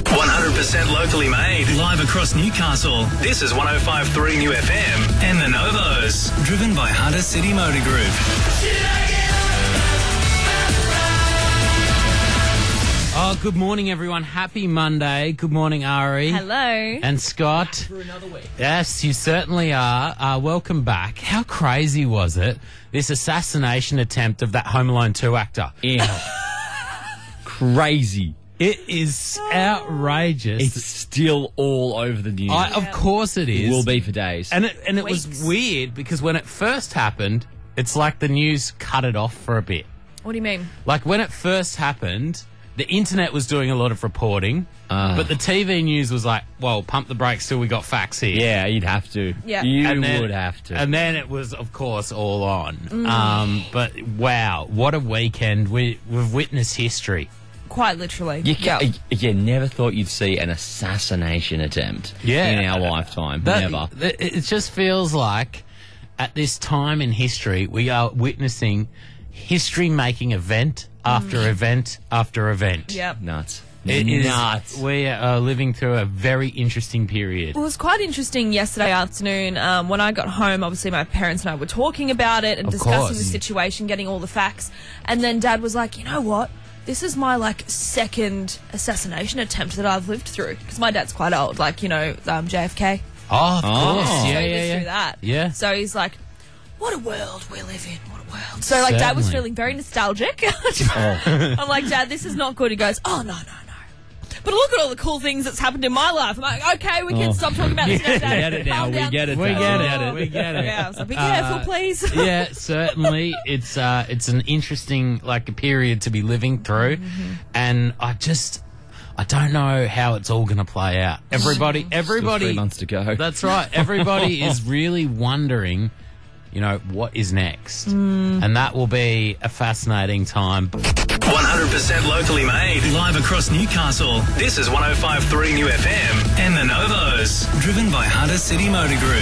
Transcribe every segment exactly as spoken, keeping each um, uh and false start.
one hundred percent locally made, live across Newcastle. This is one oh five point three New F M and the Novos, driven by Hunter City Motor Group. Oh, good morning, everyone. Happy Monday. Good morning, Ari. Hello. And Scott. Back for another week. Yes, you certainly are. Uh, welcome back. How crazy was it, this assassination attempt of that Home Alone two actor? Yeah. Crazy. It is outrageous. It's still all over the news. I, of course it is. It will be for days. And it, and it was Weeks. weird because when it first happened, it's like the news cut it off for a bit. What do you mean? Like when it first happened, the internet was doing a lot of reporting, Ah. but the T V news was like, well, pump the brakes till we got facts here. Yeah, you'd have to. Yeah. You And then- would have to. And then it was, of course, all on. Mm. Um, but wow, what a weekend. We, we've witnessed history. Quite literally. you, yeah. ca- you never thought you'd see an assassination attempt Yeah. in our lifetime. That- never. that- It just feels like at this time in history, we are witnessing history-making event after event after event. Yep. Nuts. It is- Nuts. We are living through a very interesting period. Well, it was quite interesting yesterday afternoon um, when I got home. Obviously, my parents and I were talking about it and Of discussing course. the situation, getting all the facts. And then Dad was like, you know what? This is my, like, second assassination attempt that I've lived through. Because my dad's quite old, like, you know, um, J F K. Oh, of Oh. course. So Yeah, he yeah, lived yeah. through that. Yeah. So he's like, what a world we live in. What a world. So, like, Dad was Certainly. feeling very nostalgic. Oh. I'm like, Dad, this is not good. He goes, oh, no, no, no. But look at all the cool things that's happened in my life. I'm like, okay, we can Oh. stop talking about this now, We Dad. get it now. Calm We down. get it. We Dad. get We it. get it. We get it. Yeah, I was like, be careful, Uh, please. Yeah, certainly. It's uh, it's an interesting like a period to be living through, Mm-hmm. and I just I don't know how it's all going to play out. Everybody, Still everybody. three months to go. That's right. Everybody is really wondering, you know, what is next, Mm. and that will be a fascinating time. one hundred percent locally made, live across Newcastle. This is one oh five point three New F M and the Novos, driven by Hunter City Motor Group.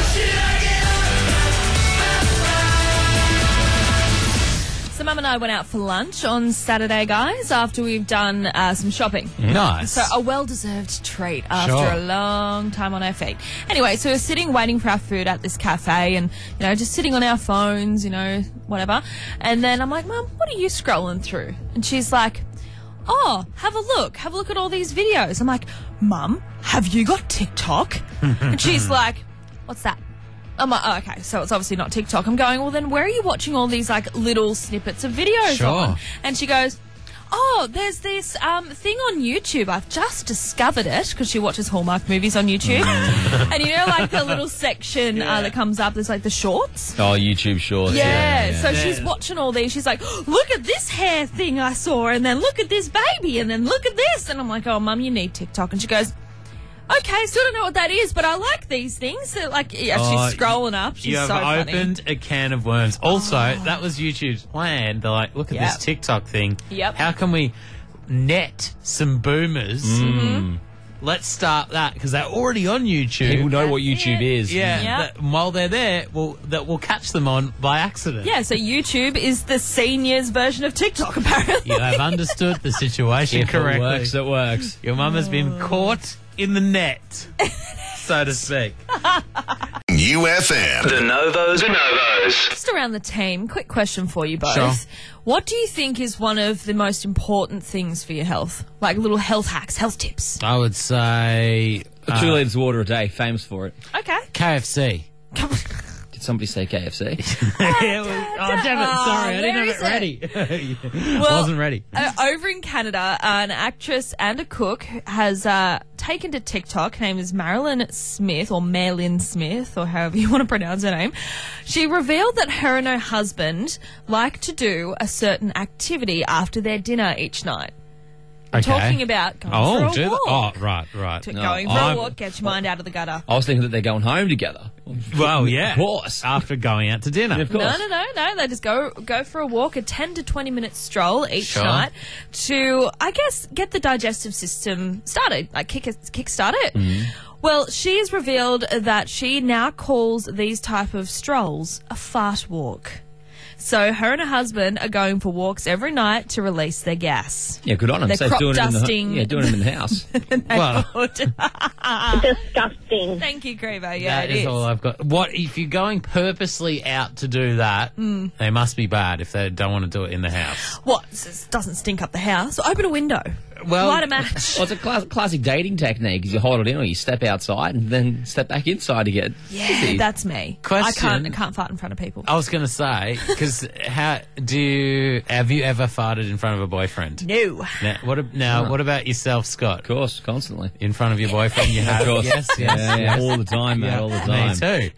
So Mum and I went out for lunch on Saturday, guys, after we've done uh, some shopping. Nice. So a well-deserved treat after Sure. a long time on our feet. Anyway, so we're sitting waiting for our food at this cafe and, you know, just sitting on our phones, you know, whatever. And then I'm like, Mum, what are you scrolling through? And she's like, oh, have a look. Have a look at all these videos. I'm like, Mum, have you got TikTok? And she's like, what's that? I'm like, oh, okay, so it's obviously not TikTok. I'm going, well, then where are you watching all these, like, little snippets of videos Sure. on? And she goes, oh, there's this um, thing on YouTube. I've just discovered it because she watches Hallmark movies on YouTube. And you know, like, the little section uh, that comes up, there's, like, the shorts? Oh, YouTube shorts. Yeah, Yeah. so Yeah. she's watching all these. She's like, look at this hair thing I saw, and then look at this baby, and then look at this. And I'm like, oh, Mum, you need TikTok. And she goes, okay, still don't know what that is, but I like these things. So, like, yeah, Oh, she's scrolling up. She's you have so funny. opened a can of worms. Also, that was YouTube's plan. They're like, look at Yep. this TikTok thing. Yep. How can we net some boomers? Mm-hmm. Let's start that because they're already on YouTube. People know what That's YouTube it. is. yeah, Yep. that- while they're there, we'll, that we'll catch them on by accident. Yeah, so YouTube is the seniors version of TikTok, apparently. You have understood the situation If it correctly. works, it works. Your mum has been caught in the net, so to speak. U F M. The Novos, the Novos. Just around the team, quick question for you both. Sure. What do you think is one of the most important things for your health? Like little health hacks, health tips. I would say uh, Two litres of water a day, famous for it. Okay. K F C. Did somebody say K F C? It was- oh, damn it. Sorry, I didn't where have it is ready. Well, Wasn't ready. Uh, over in Canada, an actress and a cook has uh, taken to TikTok. Her name is Marilyn Smith, or Marilyn Smith, or however you want to pronounce her name. She revealed that her and her husband like to do a certain activity after their dinner each night. Okay. Talking about going Oh, for a do they? walk. Oh, right, right. To- No, going for I'm- a walk, get your mind out of the gutter. I was thinking that they're going home together. Well, yeah. Of course. After going out to dinner. Of course. No, no, no, no. They just go go for a walk, a ten to twenty minute stroll each Sure. night to, I guess, get the digestive system started, like kick it, kick start it. Mm-hmm. Well, she has revealed that she now calls these type of strolls a fart walk. So her and her husband are going for walks every night to release their gas. Yeah, good on him. They're So crop doing it in the, dusting. yeah, doing it in the house. Well, Disgusting. Thank you, Crevo. Yeah, that it is, is. all I've got. What if you're going purposely out to do that? Mm. They must be bad if they don't want to do it in the house. What? It doesn't stink up the house. Open a window. Well, Light a match. Well, it's a class, classic dating technique. Is you hold it in or you step outside and then step back inside again. Yeah, that's me. I Question. can't. I can't fart in front of people. I was going to say, because how do you, have you ever farted in front of a boyfriend? No. Now, what, ab- now, what about yourself, Scott? Of course, constantly. In front of your boyfriend, you have? Of course. Yes, yes, Yeah, yeah, yes. all the time, mate, all the time. Me too.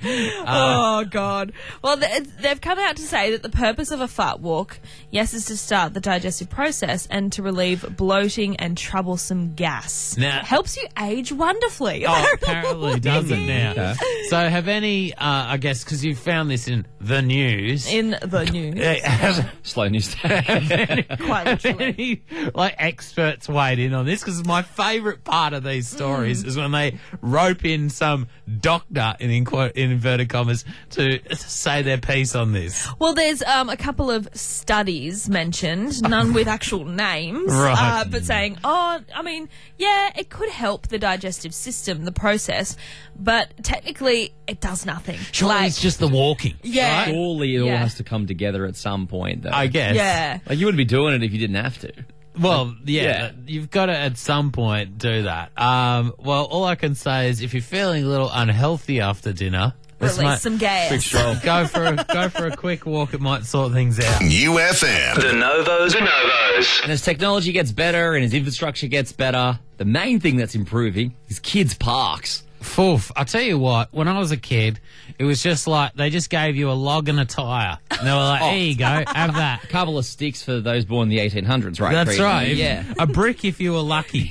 Oh, God. Well, th- they've come out to say that the purpose of a fart walk, yes, is to start the digestive process and to relieve bloating and troublesome gas. Now- Helps you age wonderfully. Oh, apparently does it now. Okay. So have any, uh, I guess, because you found this in the news. In the news. uh, have, Slow news day. Quite have literally. any, like, experts weighed in on this? Because my favourite part of these stories Mm. is when they rope in some doctor, in, in, quote, in inverted commas, to say their piece on this. Well, there's um, a couple of studies mentioned, none with actual names, Right. uh, but saying, oh, I mean, yeah, it could help the digestive system, the process, but technically it does nothing. Surely Like- it's just the walking. Yeah. right? Surely it all Yeah. has to come together at some point, though. I guess. Yeah. Like, you wouldn't be doing it if you didn't have to. Well, yeah, Yeah. you've got to at some point do that. Um, well, all I can say is if you're feeling a little unhealthy after dinner, this Release might- some gas. go for a, go for a quick walk. It might sort things out. U F M. The Novos. The Novos. And as technology gets better and as infrastructure gets better, the main thing that's improving is kids' parks. Foof. I'll tell you what, when I was a kid, it was just like they just gave you a log and a tyre. And they were like, Oh. here you go, have that. A couple of sticks for those born in the eighteen hundreds, right? That's Creed? right. If- Yeah. A brick if you were lucky.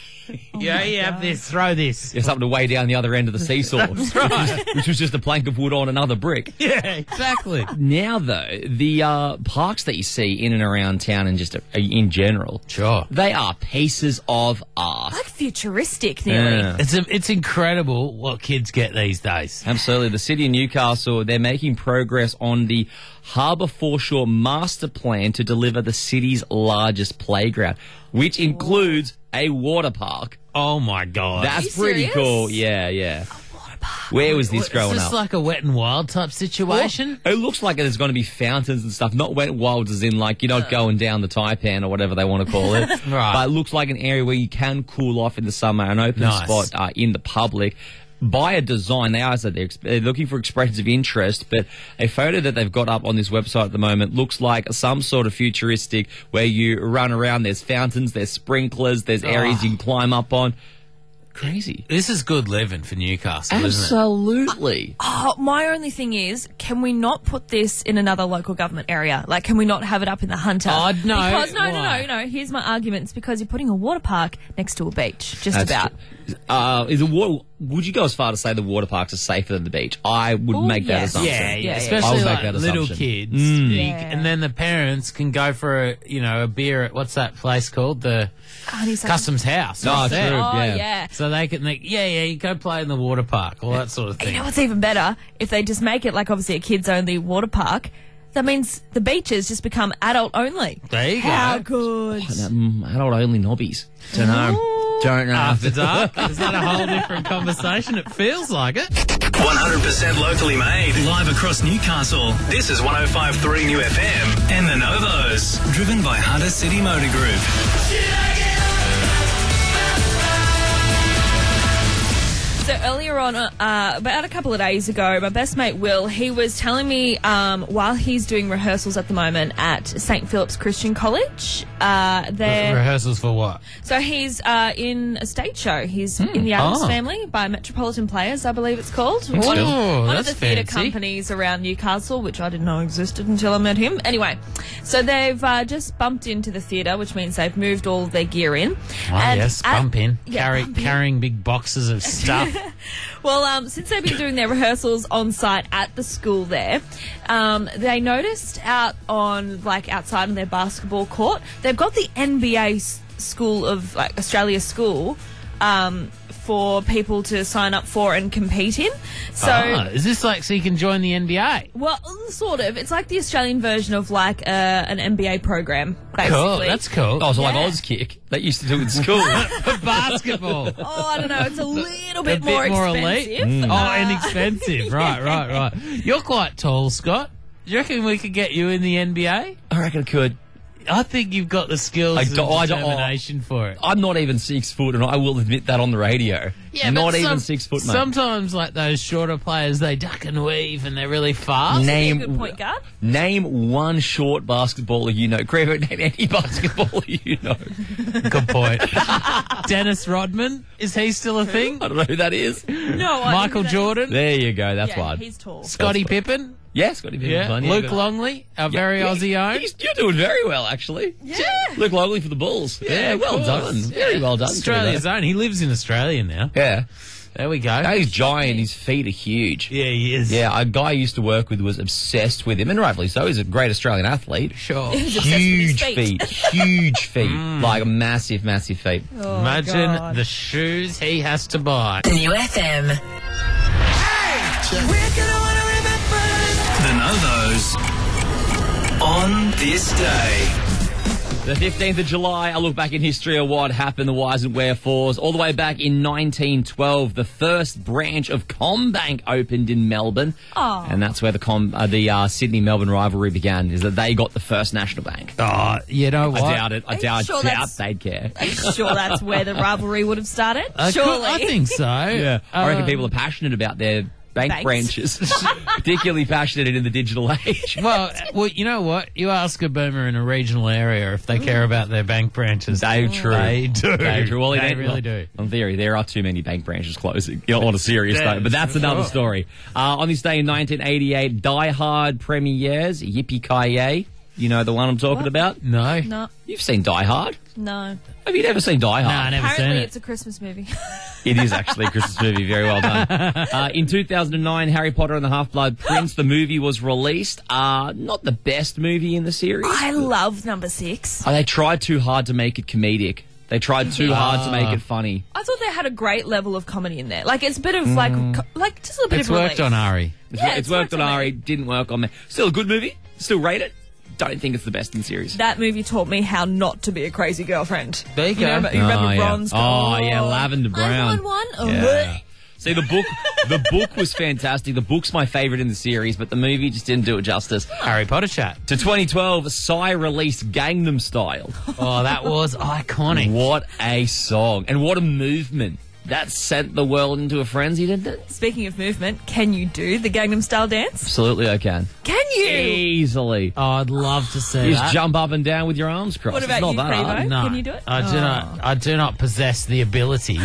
yeah, you have this, throw this. There's something to weigh down the other end of the seesaw. That's right. Which was just a plank of wood on another brick. Yeah, exactly. Now, though, the uh, parks that you see in and around town and just uh, in general, Sure. they are pieces of art. Like futuristic, nearly. Yeah. It's, a, it's incredible what kids get these days. Absolutely. The city of Newcastle, they're making progress on the Harbour Foreshore master plan to deliver the city's largest playground, which includes a water park. Oh, my God. That's you pretty serious? cool. Yeah, yeah. Where was this growing Is this up? like a wet and wild type situation? It looks like there's going to be fountains and stuff, not wet wilds as in like you're not going down the Taipan or whatever they want to call it. Right. But it looks like an area where you can cool off in the summer, an open Nice. spot uh, in the public. By a design, they are so they're, ex- they're looking for expressions of interest, but a photo that they've got up on this website at the moment looks like some sort of futuristic where you run around, there's fountains, there's sprinklers, there's areas you can climb up on. Crazy. This is good living for Newcastle, isn't Absolutely. Oh, my only thing is, can we not put this in another local government area? Like, can we not have it up in the Hunter? Oh, no, Because, no, no, why? no, no. Here's my argument. It's because you're putting a water park next to a beach. Just That's about. true. Uh, is a water, would you go as far to say the water parks are safer than the beach? I would Ooh, make that yes. assumption. Yeah, yeah, Yeah, yeah. I especially would make like that little assumption. kids. Mm. You Yeah. c- And then the parents can go for a, you know, a beer at, what's that place called? The Honeysuckle. Customs House. Oh, right there. true. Oh, Yeah. yeah. So they can, they, yeah, yeah, you go play in the water park, all that sort of You thing. know what's even better? If they just make it like obviously a kids-only water park, that means the beaches just become adult-only. There you How go. good. Um, adult only nobbies. Don't know. Don't know. After dark, is that a whole different conversation? It feels like it. one hundred percent locally made. Live across Newcastle. This is one oh five point three New F M and the Novos. Driven by Hunter City Motor Group. So earlier on, uh, about a couple of days ago, my best mate Will, he was telling me um, while he's doing rehearsals at the moment at Saint Philip's Christian College, uh, they're Rehearsals for what? so he's uh, in a stage show. He's in the Addams Oh. Family by Metropolitan Players, I believe it's called. Oh, one of, one of that's the theatre fancy. companies around Newcastle, which I didn't know existed until I met him. Anyway, so they've uh, just bumped into the theatre, which means they've moved all their gear in. Oh, And yes, at- bump in. Yeah, Carry, bump in. carrying big boxes of stuff. Well, um, since they've been doing their rehearsals on site at the school there, um, they noticed out on, like, outside on their basketball court, they've got the N B A s- school of, like, Australia school um, for people to sign up for and compete in. So, Ah, is this like so you can join the N B A? well, sort of. It's like the Australian version of like uh, an N B A program, basically. Cool, that's cool. Oh, so like Yeah. Auskick that used to do in school. For basketball. Oh, I don't know. It's a little A bit, bit more, more expensive. elite. Uh, Oh, inexpensive. Right, right, right. You're quite tall, Scott. Do you reckon we could get you in the N B A? I reckon I could. I think you've got the skills I and don't- I don't- determination for it. I'm not even six foot, and I will admit that on the radio. Yeah, not but even some- six foot, mate. Sometimes, like those shorter players, they duck and weave and they're really fast. Be a Name good point guard. Name one short basketballer you know. Crevo, name any basketballer you know. Good point. Dennis Rodman, is he still a thing? I don't know who that is. No, I Michael think that- Jordan, There you go. That's Yeah, one. he's tall. Scottie That's Pippen, Yeah, Scotty Pippen. yeah, Fun, yeah, Luke good. Longley, our very Yeah, Aussie own. he's- You're doing very well, actually. Yeah. Luke Longley for the Bulls. Yeah, of well course. done. Very well done. Australia's own. He lives in Australia now. Yeah. There we go. No, he's giant. His feet are huge. Yeah, he is. Yeah, a guy I used to work with was obsessed with him, and rightfully so. He's a great Australian athlete. Sure. He's obsessed with his Huge feet. feet, huge feet, like massive, massive feet. Oh, Imagine God. the shoes he has to buy. New F M. The Novos on this day. The fifteenth of July, I look back in history of what happened, the whys and wherefores. All the way back in nineteen twelve, the first branch of CommBank opened in Melbourne. Oh. And that's where the Com- uh, the uh, Sydney-Melbourne rivalry began, is that they got the first national bank. Oh, you know what? I doubt it. I Are you doubt, sure doubt that's- they'd care. Are you sure that's where the rivalry would have started? Uh, Surely. I think so. Yeah, I reckon Uh, people are passionate about their bank Banks. branches, particularly passionate in the digital age. Well, well, you know what? You ask a boomer in a regional area if they care about their bank branches. They true. They do. They true. Well, They it- really do. On theory, there are too many bank branches closing. You know, on a serious Yeah, note, but that's for another sure. story. Uh, on this day in nineteen eighty-eight, Die Hard premieres. Yippee ki yay! You know the one I'm talking about. No. No, You've seen Die Hard? no. Have you never seen Die No, I Hard? never seen Apparently, it. it's a Christmas movie. It is actually a Christmas movie. Very well done. Uh, in two thousand nine, Harry Potter and the Half-Blood Prince, the movie was released. Uh, not the best movie in the series. I love number six. Uh, they tried too hard to make it comedic. They tried too hard to make it funny. I thought they had a great level of comedy in there. Like it's a bit of like, co- like just a little bit It's of worked relief. on Ari. It's, Yeah, it's it's worked worked on on Ari, me. didn't work on me. Still a good movie. Still rate it. Don't think it's the best in series. That movie taught me how not to be a crazy girlfriend. There you You go. remember, you remember Oh, yeah. Ron's Oh, going, yeah, Lavender Brown. I'm the one. Oh, Yeah. See, the book, the book was fantastic. The book's my favourite in the series, but the movie just didn't do it justice. Harry Potter chat. To twenty twelve, Psy released Gangnam Style. Oh, that was iconic. What a song, and what a movement. That sent the world into a frenzy, didn't it? Speaking of movement, can you do the Gangnam Style dance? Absolutely, I can. Can you? Easily. Oh, I'd love to see You that. just jump up and down with your arms crossed. What about it's not you, that hard. Crevo? No, Can you do it? I do Oh. not. I do not possess the ability.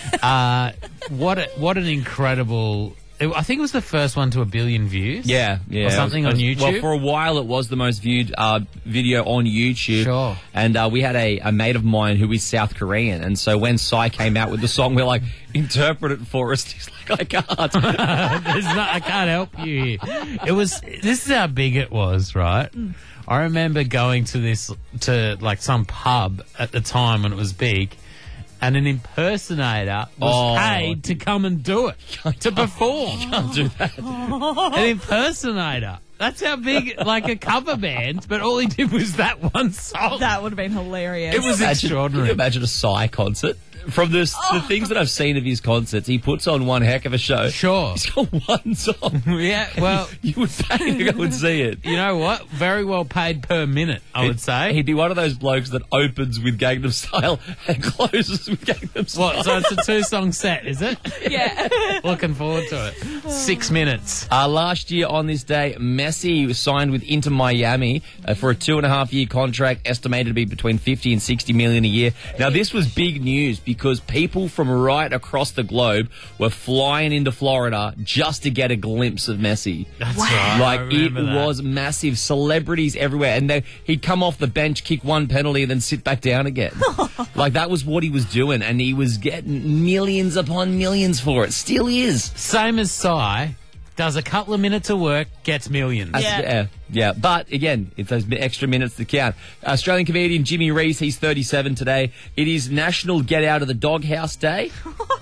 uh, what? A, what an incredible! It, I think it was the first one to a billion views. Yeah, yeah. Or something It was- on it was- Well, YouTube? for a while it was the most viewed uh, video on YouTube. Sure. And uh, we had a, a mate of mine who is South Korean, and so when Psy came out with the song, we're like, interpret it for us. He's like, I can't. There's not, I can't help you here. It was. This is how big it was, right? I remember going to this to like some pub at the time when it was big, and an impersonator was Oh. paid to come and do it to perform. Can't do that. An impersonator. That's how big, like a cover band, but all he did was that one song. That would have been hilarious. It was Imagine- extraordinary. Can you imagine a Psy concert? From the, the things that I've seen of his concerts, he puts on one heck of a show. Sure. He's got one song. Yeah, well, You would pay to go and see it. you know what? Very well paid per minute, I would say. He'd be one of those blokes that opens with Gangnam Style and closes with Gangnam Style. What? So it's a two-song set, is it? yeah. Looking forward to it. Six minutes. Uh, last year on this day, Messi was signed with Inter Miami uh, for a two and a half year contract, estimated to be between fifty and sixty million a year. Now, this was big news because people from right across the globe were flying into Florida just to get a glimpse of Messi. That's right. Like, I it remember that. was massive. Celebrities everywhere. And they, he'd come off the bench, kick one penalty, and then sit back down again. Like, that was what he was doing. And he was getting millions upon millions for it. Still is. Same as Psy. Does a couple of minutes of work, gets millions. Yeah. yeah, yeah. But again, it's those extra minutes that count. Australian comedian Jimmy Reese, he's thirty-seven today. It is National Get Out of the Doghouse Day.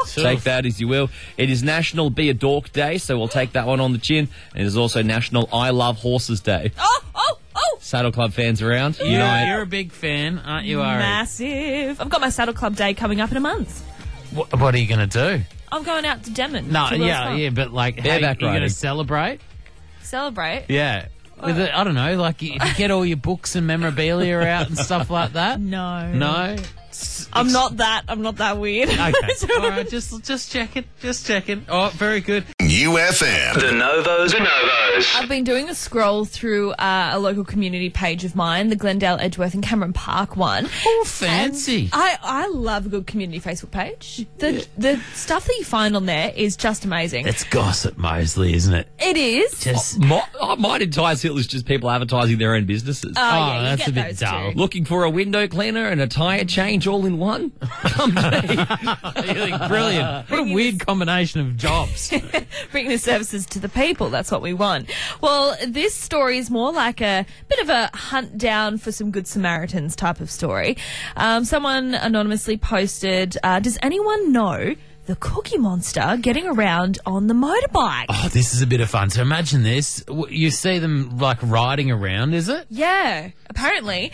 Take that as you will. It is National Be a Dork Day, so we'll take that one on the chin. And it is also National I Love Horses Day. Oh, oh, oh! Saddle Club fans around. You You know, know, you're a big fan, aren't you, Ari? Massive. I've got my Saddle Club Day coming up in a month. What, what are you going to do? I'm going out to Denman. No, to Will's yeah, Farm. yeah, but like, how Bareback you going to riding. celebrate? Celebrate. Yeah. With it, I don't know, like, you, you get all your books and memorabilia out and stuff like that? No. No? I'm not that. I'm not that weird. Okay. All right, just just checking, just checking. Oh, very good. U F M. The Novos. The Novos. I've been doing a scroll through uh, a local community page of mine, the Glendale, Edgeworth and Cameron Park one. Oh, fancy. I, I love a good community Facebook page. The the stuff that you find on there is just amazing. It's gossip mostly, isn't it? It is. Just my, oh, mine in Tyres Hill is just people advertising their own businesses. Oh, Oh, yeah, you that's get a bit those dull. too. Looking for a window cleaner and a tyre change all in one? Come to me. You're like, brilliant. What a weird combination of jobs. Bringing the services to the people. That's what we want. Well, this story is more like a bit of a hunt down for some good Samaritans type of story. Um, someone anonymously posted, uh, does anyone know the Cookie Monster getting around on the motorbike? Oh, this is a bit of fun. So imagine this. W- You see them, like, riding around, is it? Yeah, apparently.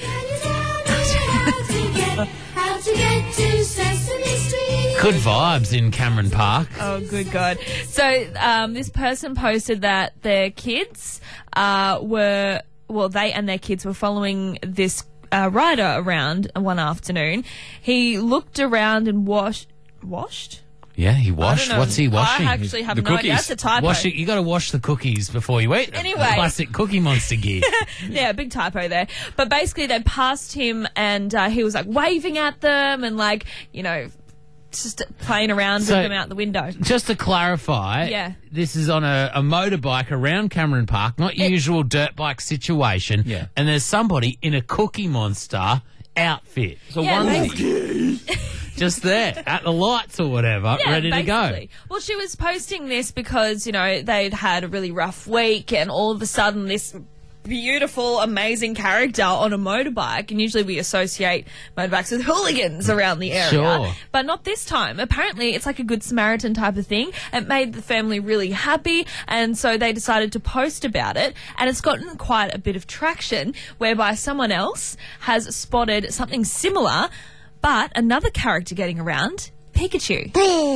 Good vibes in Cameron Park. Oh, good God. So um, this person posted that their kids uh, were, well, they and their kids were following this uh, rider around one afternoon. He looked around and washed, washed? Yeah, he I washed. don't know. What's he washing? I actually have The no idea. cookies. That's a typo. Wash it. You got to wash the cookies before you eat them. Anyway. Classic Cookie Monster gear. Yeah, big typo there. But basically, they passed him, and uh, he was like waving at them, and like you know, just playing around So- with them out the window. Just to clarify, Yeah. this is on a, a motorbike around Cameron Park, not usual dirt bike situation. Yeah. And there's somebody in a Cookie Monster outfit. So Yeah, one basically. Just there, at the lights or whatever, Yeah, ready to go. basically. Well, she was posting this because, you know, they'd had a really rough week and all of a sudden this beautiful, amazing character on a motorbike. And usually we associate motorbikes with hooligans around the area. Sure. But not this time. Apparently it's like a good Samaritan type of thing. It made the family really happy. And so they decided to post about it. And it's gotten quite a bit of traction whereby someone else has spotted something similar, but another character getting around, Pikachu.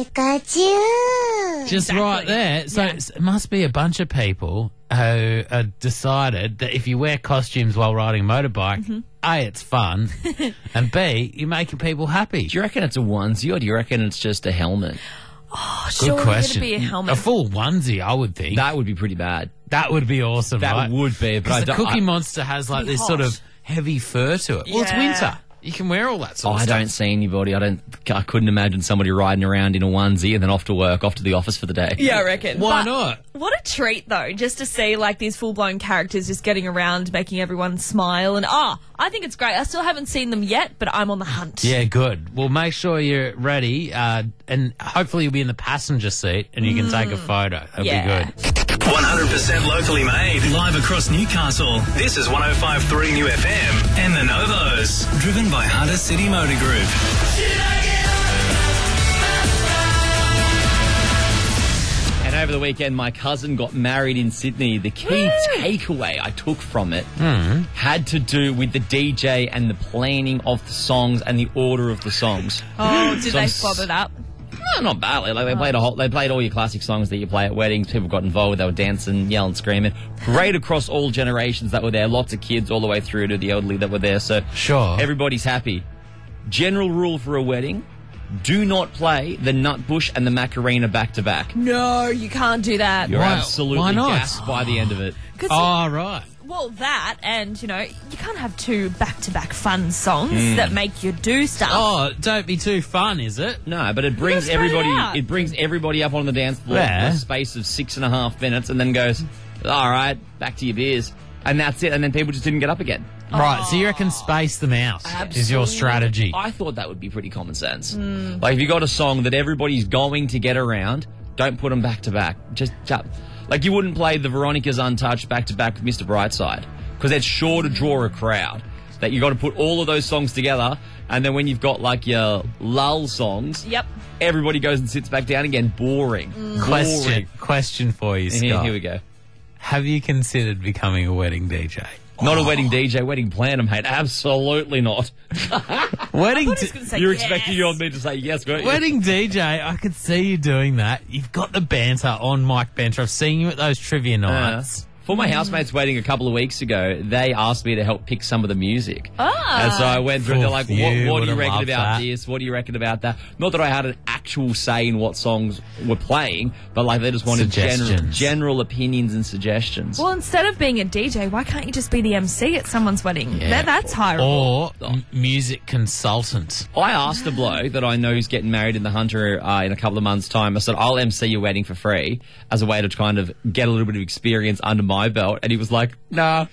Just Exactly. right there. So Yeah. it's- it must be a bunch of people who uh, decided that if you wear costumes while riding a motorbike, Mm-hmm. A, it's fun, and B, you're making people happy. Do you reckon it's a onesie or do you reckon it's just a helmet? Oh, Good surely question. it'd be a helmet. A full onesie, I would think. That would be pretty bad. That would be awesome, That right? would be, but 'Cause I the don't- Cookie I- Monster has like Be this hot. sort of heavy fur to it. Well, it's Yeah. winter. You can wear all that Oh, sort of I stuff. don't see anybody. I don't. I couldn't imagine somebody riding around in a onesie and then off to work, off to the office for the day. Yeah, I reckon. Why But not? What a treat, though, just to see like these full-blown characters just getting around, making everyone smile, and ah, I think it's great. I still haven't seen them yet, but I'm on the hunt. Yeah, good. Well, make sure you're ready, uh, and hopefully you'll be in the passenger seat and you can take a photo. That'd Yeah. be good. one hundred percent locally made. Live across Newcastle. This is one oh five point three New F M and the Novos. Driven by Hunter City Motor Group. And over the weekend, my cousin got married in Sydney. The key takeaway I took from it had to do with the D J and the planning of the songs and the order of the songs. Oh, did So I'm they s- swab it up? No, not badly. Like they played a whole, they played all your classic songs that you play at weddings. People got involved. They were dancing, yelling, screaming. Great across all generations that were there. Lots of kids all the way through to the elderly that were there. So Sure. everybody's happy. General rule for a wedding: do not play the Nutbush and the Macarena back to back. No, you can't do that. You're Why- absolutely why not? gassed by the end of it. 'Cause Oh, right. well, that and you know you can't have two back-to-back fun songs that make you do stuff. Oh, don't be too fun, is it? No, but it brings spread it everybody. out. It, brings everybody up on the dance floor Yeah. for a space of six and a half minutes, and then goes, "All right, back to your beers," and that's it. And then people just didn't get up again. Right, so you reckon space them out is your strategy. I thought that would be pretty common sense. Like if you got a song that everybody's going to get around, don't put them back to back. Just ju- like you wouldn't play the Veronica's Untouched back to back with Mister Brightside because it's sure to draw a crowd. that you got to put all of those songs together, and then when you've got like your lull songs, Yep. everybody goes and sits back down again. Boring. Question, Boring. question for you, Here, Scott. here we go. Have you considered becoming a wedding D J? Not a wedding D J, wedding planner, mate. Absolutely not. Wedding, I was d- going to say You're yes. expecting you on me to say yes, weren't you? wedding D J. I could see you doing that. You've got the banter on Mike Banter. I've seen you at those trivia nights. Uh, for my housemate's wedding a couple of weeks ago, they asked me to help pick some of the music. Ah. And so I went through, they're like, Oof, what, you what do you would've reckon loved about that. this? What do you reckon about that? Not that I had an actual say in what songs were playing, but like they just wanted general, Suggestions. general opinions and suggestions. Well, instead of being a D J, why can't you just be the M C at someone's wedding? That, that's hireable. Or m- music consultant. I asked a bloke that I know who's getting married in the Hunter uh, in a couple of months' time. I said, I'll M C your wedding for free as a way to kind of get a little bit of experience under my belt. And he was like, nah.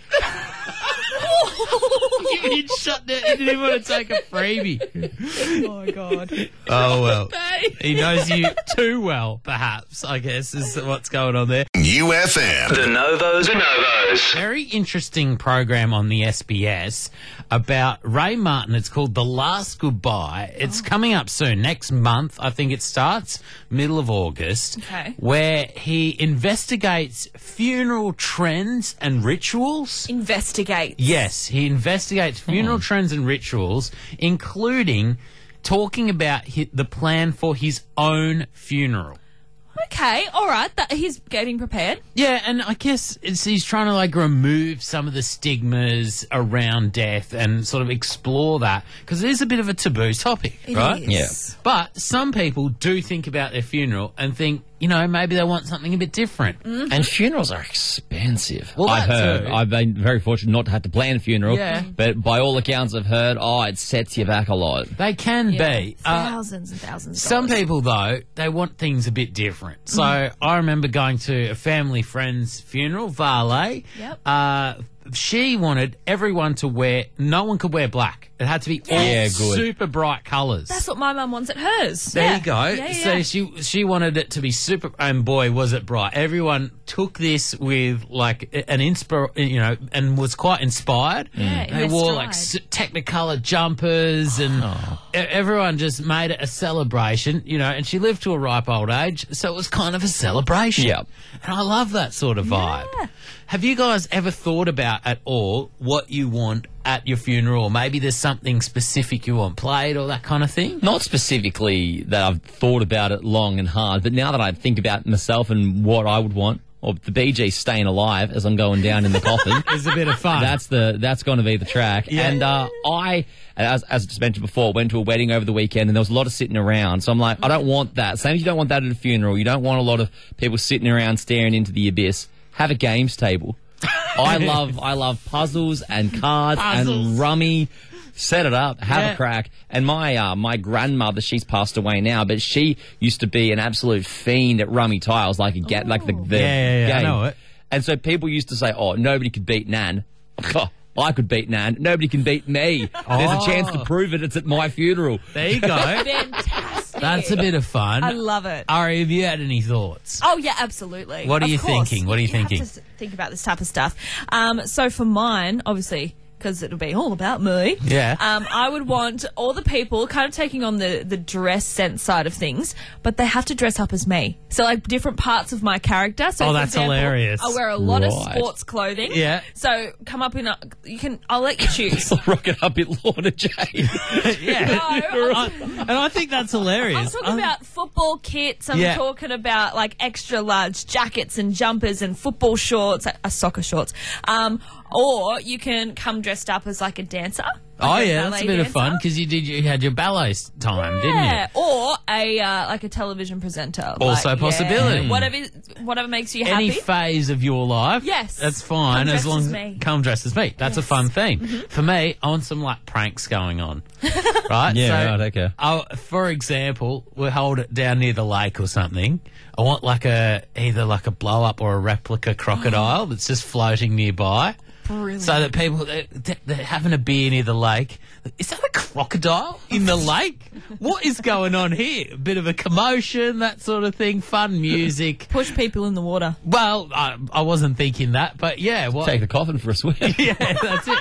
He'd shut down. He didn't even want to take a freebie. Oh, my God. Oh, well. He knows you too well, perhaps, I guess, is what's going on there. U F M. The Novos. The Novos. Very interesting program on the S B S about Ray Martin. It's called The Last Goodbye. It's coming up soon. Next month, I think it starts, middle of August, Okay. where he investigates funeral trends and rituals. Investigate. Yes, he investigates funeral trends and rituals, including talking about hi- the plan for his own funeral. Okay, all right. That, he's getting prepared. Yeah, and I guess it's, he's trying to like remove some of the stigmas around death and sort of explore that because it is a bit of a taboo topic, It right? is. But some people do think about their funeral and think, you know, maybe they want something a bit different. And funerals are expensive. Well, I've that heard. too. I've been very fortunate not to have to plan a funeral. Yeah. But by all accounts I've heard, oh, it sets you back a lot. They can be. Uh, Thousands and thousands of Some dollars. people, though, they want things a bit different. So I remember going to a family friend's funeral, Varley. Yep. Uh, she wanted everyone to wear, no one could wear black. It had to be all Yeah, good. super bright colours. That's what my mum wants at hers. There Yeah. you go. Yeah, yeah, So yeah. she she wanted it to be super, and boy, was it bright. Everyone took this with like an inspir, you know, and was quite inspired. Yeah, in They their wore stride. like s- Technicolor jumpers, and e- everyone just made it a celebration, you know. And she lived to a ripe old age, so it was kind of a celebration. Yeah. And I love that sort of vibe. Have you guys ever thought about at all what you want at your funeral? Or maybe there's something specific you want played or that kind of thing? Not specifically that I've thought about it long and hard, but now that I think about myself and what I would want, or the B G staying alive as I'm going down in the coffin. It's a bit of fun. That's the that's going to be the track. Yeah. And uh, I, as, as I just mentioned before, went to a wedding over the weekend and there was a lot of sitting around. So I'm like, I don't want that. Same as you don't want that at a funeral. You don't want a lot of people sitting around staring into the abyss. Have a games table. I love I love puzzles and cards Puzzles. and rummy. Set it up, have Yeah. a crack. And my uh, my grandmother, she's passed away now, but she used to be an absolute fiend at rummy tiles, like a get like the, the Yeah, yeah, yeah, I game. know it. And so people used to say, "Oh, nobody could beat Nan." I could beat Nan. Nobody can beat me. There's a chance to Oh. prove it. It's at my funeral. There you go. Fantastic. That's a bit of fun. I love it. Ari, have you had any thoughts? Oh yeah, absolutely. What are Of you course. thinking? What are you thinking? Have to think about this type of stuff. Um, so for mine, obviously, because it'll be all about me. Yeah. Um, I would want all the people kind of taking on the the dress sense side of things, but they have to dress up as me. So like different parts of my character. So Oh, for that's example, hilarious. I wear a lot of Right. sports clothing. Yeah. So come up in a. You can. I'll let you choose. Rocking up in Lorna Jane. Yeah. No, I- and I think that's hilarious. I'm talking about football kits. I'm Yeah. talking about like extra large jackets and jumpers and football shorts, uh, soccer shorts. Um, or you can come dressed up as like a dancer. Oh like yeah, that's a ballet bit of dancer. fun because you did you had your ballet s- time, didn't you? Yeah, or a uh, like a television presenter. Also a Like, possibility. yeah, whatever, whatever makes you Any happy. phase of your life, Yes. that's fine Come as dressed long as as me. come dressed as me. That's a Yes. Mm-hmm. fun theme. For me, I want some like pranks going on, right? Yeah, so, right, okay. I'll, for example, we'll hold it down near the lake or something. I want like a either like a blow up or a replica crocodile that's just floating nearby. Brilliant. So that people, they're, they're having a beer near the lake. Is that a crocodile in the lake? What is going on here? A bit of a commotion, that sort of thing. Fun music. Push people in the water. Well, I, I wasn't thinking that, but yeah. What? Take the coffin for a swim. Yeah, that's it.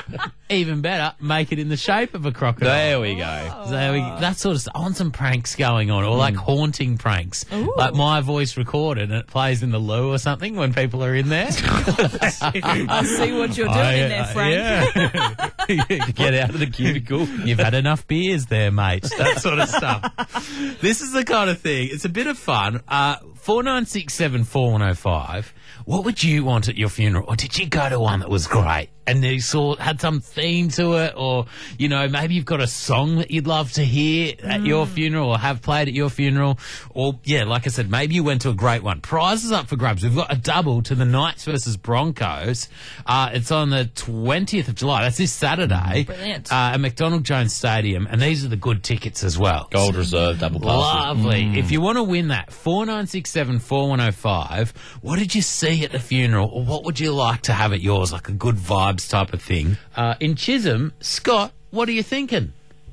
even better, make it in the shape of a crocodile. There we go. So there we, that sort of stuff. I want some pranks going on, or like haunting pranks. Like my voice recorded and it plays in the loo or something when people are in there. I see what you're doing I- in there, I- Frank. yeah. Get out of the cubicle. You've had enough beers there, mate. That sort of stuff. This is the kind of thing. It's a bit of fun. Uh, four nine six seven four one oh five. What would you want at your funeral? Or did you go to one that was great and you saw had some theme to it? Or, you know, maybe you've got a song that you'd love to hear at your funeral or have played at your funeral. Or, yeah, like I said, maybe you went to a great one. Prizes up for grabs. We've got a double to the Knights versus Broncos. Uh, it's on the twentieth of July. That's this Saturday. Brilliant. Uh, at McDonald Jones Stadium. And these are the good tickets as well. Gold Reserve double passes. Lovely. If you want to win that, four nine six seven four one oh five, what did you see at the funeral, or what would you like to have at yours, like a good vibes type of thing? Uh, in Chisholm, Scott, what are you thinking?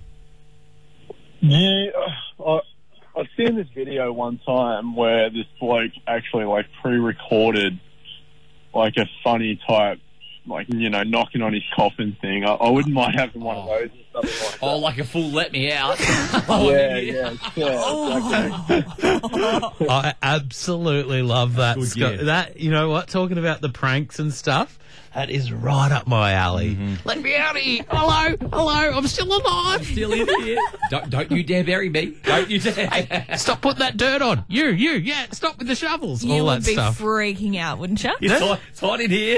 Yeah, I, I've seen this video one time where this bloke actually, like, pre-recorded, like, a funny type, like, you know, knocking on his coffin thing. I, I wouldn't mind having one of those or something like that. Oh, like a full let me out. yeah, yeah, yeah, exactly. I absolutely love that, Good Scott. gear. That, you know what, talking about the pranks and stuff, that is right up my alley. Let me out of here. Hello, hello, I'm still alive. Still in here. Don't, don't you dare bury me. Don't you dare. Stop putting that dirt on. You, you, yeah, stop with the shovels. You all would that be stuff. freaking out, wouldn't you? It's hot, it's hot in here.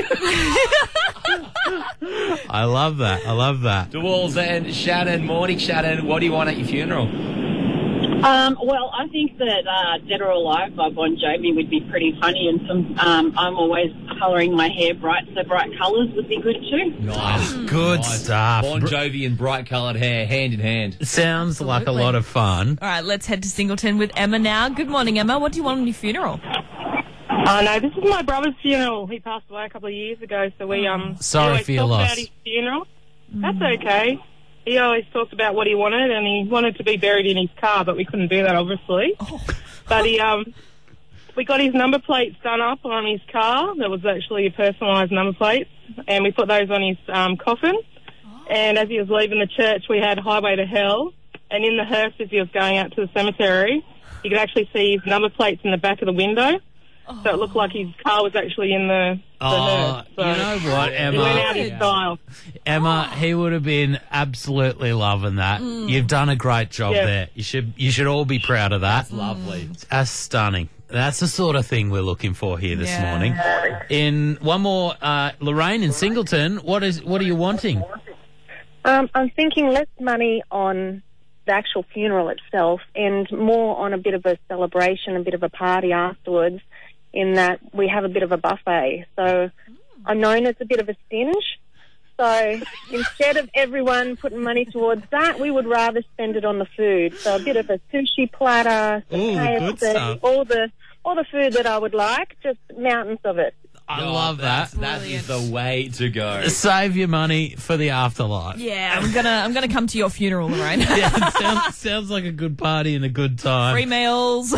I love that. I love that. The Walls and Shannon. Morning, Shannon. What do you want at your funeral? Um, well, I think that uh, Dead or Alive by Bon Jovi would be pretty funny, and some. Um, I'm always colouring my hair bright, so bright colours would be good too. Nice. Good Nice. stuff. Bon Jovi and bright coloured hair, hand in hand. Sounds like a Absolutely. lot of fun. All right, let's head to Singleton with Emma now. Good morning, Emma. What do you want on your funeral? Oh, no, this is my brother's funeral. He passed away a couple of years ago, so we, um... Sorry we always for your talk loss. about his funeral. That's okay. He always talked about what he wanted, and he wanted to be buried in his car, but we couldn't do that, obviously. But he, um... we got his number plates done up on his car. That was actually personalised number plates, and we put those on his um, coffin. And as he was leaving the church, we had Highway to Hell, and in the hearse as he was going out to the cemetery, you could actually see his number plates in the back of the window. So it looked like his car was actually in the, the Oh, hearse. So you know what, he went out Emma? in style. Emma, he would have been absolutely loving that. You've done a great job Yeah. there. You should you should all be proud of that. Lovely. That's stunning. That's the sort of thing we're looking for here this Yeah. morning. In one more, uh, Lorraine in Singleton, what is what are you wanting? Um, I'm thinking less money on the actual funeral itself and more on a bit of a celebration, a bit of a party afterwards, in that we have a bit of a buffet. So I'm known as a bit of a stinge. So instead of everyone putting money towards that, we would rather spend it on the food. So a bit of a sushi platter, some Ooh, K good F C, stuff. all the all the food that I would like, just mountains of it. I Oh, love that. That is the way to go. Save your money for the afterlife. Yeah, I'm gonna I'm gonna come to your funeral, Lorraine. Yeah, it sounds, sounds like a good party and a good time. Free meals.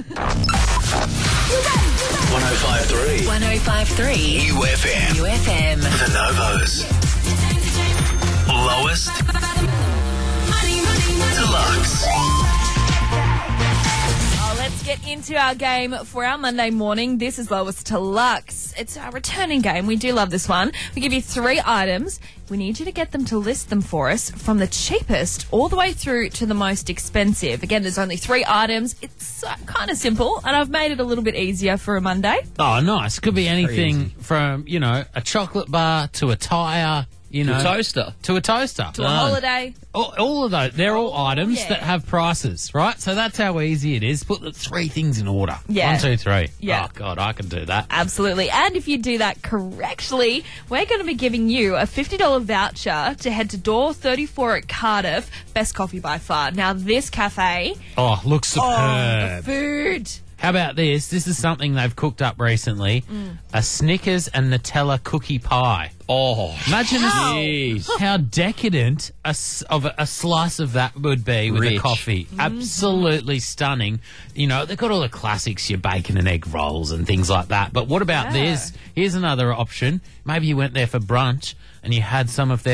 one oh five point three one oh five point three U F M. U F M. The Novos. Lowest. Deluxe. Oh, let's get into our game for our Monday morning. This is Lowest to Lux. It's our returning game. We do love this one. We give you three items. We need you to get them to list them for us from the cheapest all the way through to the most expensive. Again, there's only three items. It's uh, kind of simple, and I've made it a little bit easier for a Monday. Oh, nice. Could be anything easy. from, you know, a chocolate bar to a tyre, you know. A toaster. To a toaster. To a holiday. All, all of those. They're all items yeah. that have prices, right? So that's how easy it is. Put the three things in order. Yeah. One, two, three. Yeah. Oh, God, I can do that. Absolutely. And if you do that correctly, we're going to be giving you a fifty dollars voucher to head to Door thirty-four at Cardiff. Best coffee by far. Now, this cafe, Oh, looks oh, superb. the food. How about this? This is something they've cooked up recently. A Snickers and Nutella cookie pie. Oh, Imagine Wow. Jeez. how decadent a, s- of a, a slice of that would be with a Rich. coffee. Absolutely stunning. You know, they've got all the classics, your bacon and egg rolls and things like that. But what about Yeah. this? Here's another option. Maybe you went there for brunch and you had some of their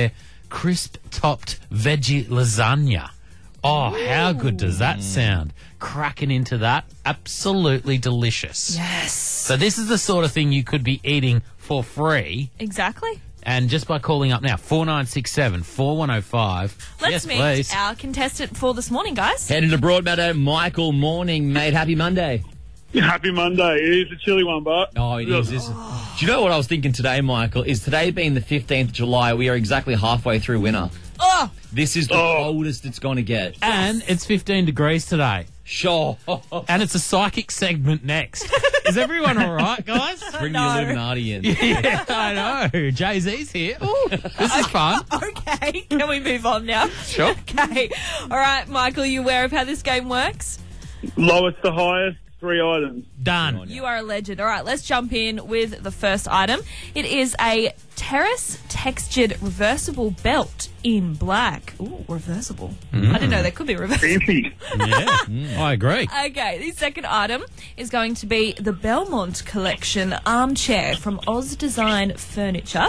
crisp-topped veggie lasagna. Oh, how good does that sound? Cracking into that. Absolutely delicious. Yes. So this is the sort of thing you could be eating for free. Exactly. And just by calling up now, four nine six seven, four one oh five. Let's yes, meet please. our contestant for this morning, guys. Heading to Broadmeadow, Michael. Morning, mate. Happy Monday. Happy Monday. It is a chilly one, but Oh, it is. This is- Do you know what I was thinking today, Michael? Is today being the fifteenth of July, we are exactly halfway through winter. Oh, This is the Oh. coldest it's going to get. And it's fifteen degrees today. Sure. And it's a psychic segment next. Is everyone all right, guys? Bring No. the Illuminati in. Yeah, I know. Jay-Z's here. Ooh, this is fun. okay. Can we move on now? Sure. Okay. All right, Michael, you aware of how this game works? lowest to highest, three items. Done. You are a legend. All right, let's jump in with the first item. It is a terrace textured reversible belt in black. Ooh, reversible. I didn't know there could be reversible. Fancy. Yeah, I agree. Okay, the second item is going to be the Belmont Collection armchair from Oz Design Furniture.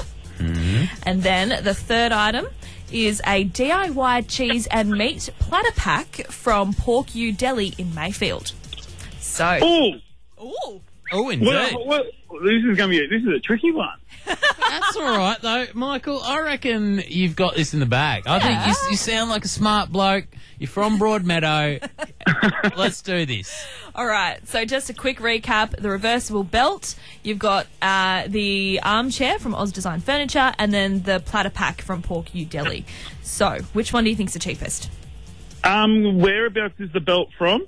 And then the third item is a D I Y cheese and meat platter pack from Pork U Deli in Mayfield. So, Oh, ooh, Oh, indeed. well, well, this is going to be a, this is a tricky one. That's all right, though. Michael, I reckon you've got this in the bag. I think you, you sound like a smart bloke. You're from Broadmeadow. Let's do this. all right. So, just a quick recap: the reversible belt. You've got uh, the armchair from Oz Design Furniture, and then the platter pack from Pork U Deli. So, which one do you think's the cheapest? Um, whereabouts is the belt from?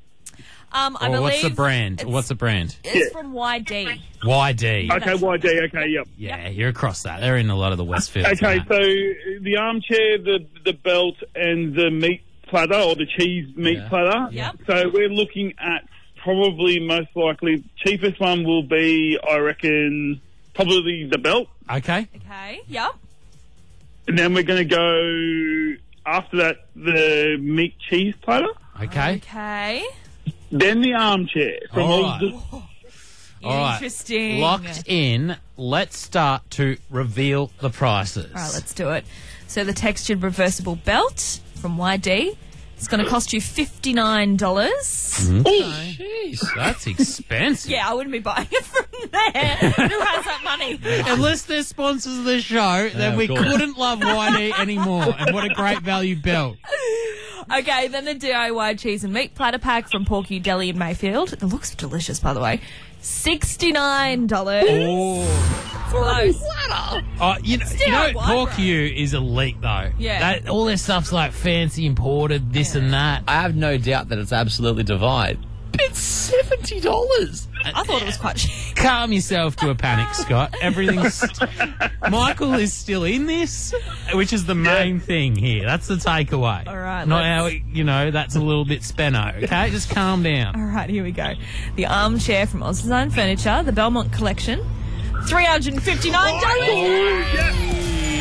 Um, I Or believe what's the brand? it's- What's the brand? It's from Y D. Y D. Okay, Y D. Okay, yep. Yeah, you're across that. They're in a lot of the Westfields. Okay, and so that. the armchair, the the belt, and the meat platter or the cheese meat Yeah. platter. Yep. So we're looking at probably most likely cheapest one will be, I reckon, probably the belt, Okay. Okay. Yep. and then we're going to go after that the meat cheese platter, Okay. Okay. then the armchair from All all right. the- All right. Interesting. Locked in. Let's start to reveal the prices. All right, let's do it. So the textured reversible belt from Y D. It's going to cost you fifty-nine dollars. Jeez. That's expensive. Yeah, I wouldn't be buying it from there. Who has that money? Unless they're sponsors of the show, then of we course. couldn't love Y D anymore. And what a great value belt. Okay, then the D I Y cheese and meat platter pack from Pork U Deli in Mayfield. It looks delicious, by the way. sixty-nine dollars. Oh, Close. oh you know, Still you know a wide Pork range. U is elite though. Yeah. That, all their stuff's like fancy imported, this and that. I have no doubt that it's absolutely divide. It's seventy dollars. I thought it was quite cheap. Calm yourself to a panic, Scott. Everything's. Michael is still in this, which is the main thing here. That's the takeaway. All right, Not let's- how, it, you know, that's a little bit spenno, okay? Just calm down. All right, here we go. The armchair from Oz Design Furniture, the Belmont Collection. three hundred fifty-nine dollars.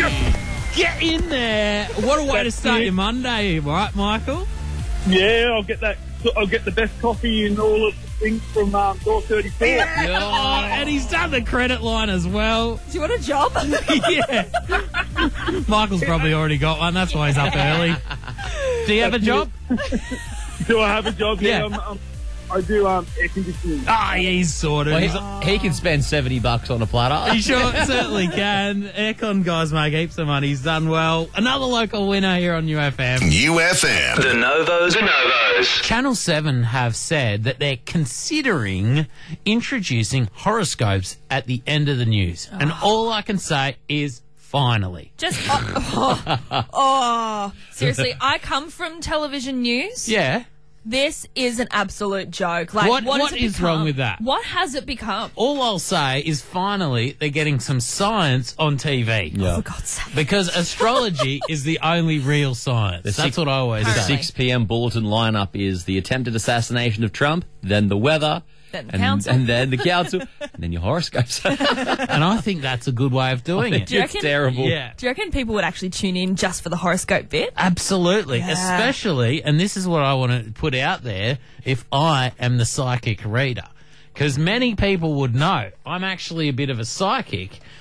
Get in there. What a way to start your Monday, right, Michael? Yeah, I'll get that. I'll get the best coffee and all of the things from um, Door thirty-four. Oh, and he's done the credit line as well. Do you want a job? Yeah. Michael's probably already got one. That's why he's up early. Do you have a job? Do I have a job? Yeah. Yeah, I'm, I'm, I do um, air conditioning. Ah, yeah, he's sorted. Well, He's- he, he can spend seventy bucks on a platter. He sure certainly can. Aircon guys make heaps of money. He's done well. Another local winner here on U F M. U F M. The Novos. The Novos. Channel seven have said that they're considering introducing horoscopes at the end of the news. And all I can say is finally. Just oh, oh, oh. Seriously, I come from television news. Yeah. This is an absolute joke. Like, What- what, what has it is become? wrong with that? What has it become? All I'll say is finally they're getting some science on T V. Yeah. For God's sake. Because astrology is the only real science. That's six- what I always The say. Apparently. six p.m. bulletin lineup is the attempted assassination of Trump, then the weather, Then the and, council. and then the council, and then your horoscopes. And I think that's a good way of doing it. Do you It's reckon- terrible. Yeah. Do you reckon people would actually tune in just for the horoscope bit? Absolutely. Yeah. Especially, and this is what I want to put out there, if I am the psychic reader. Because many people would know I'm actually a bit of a psychic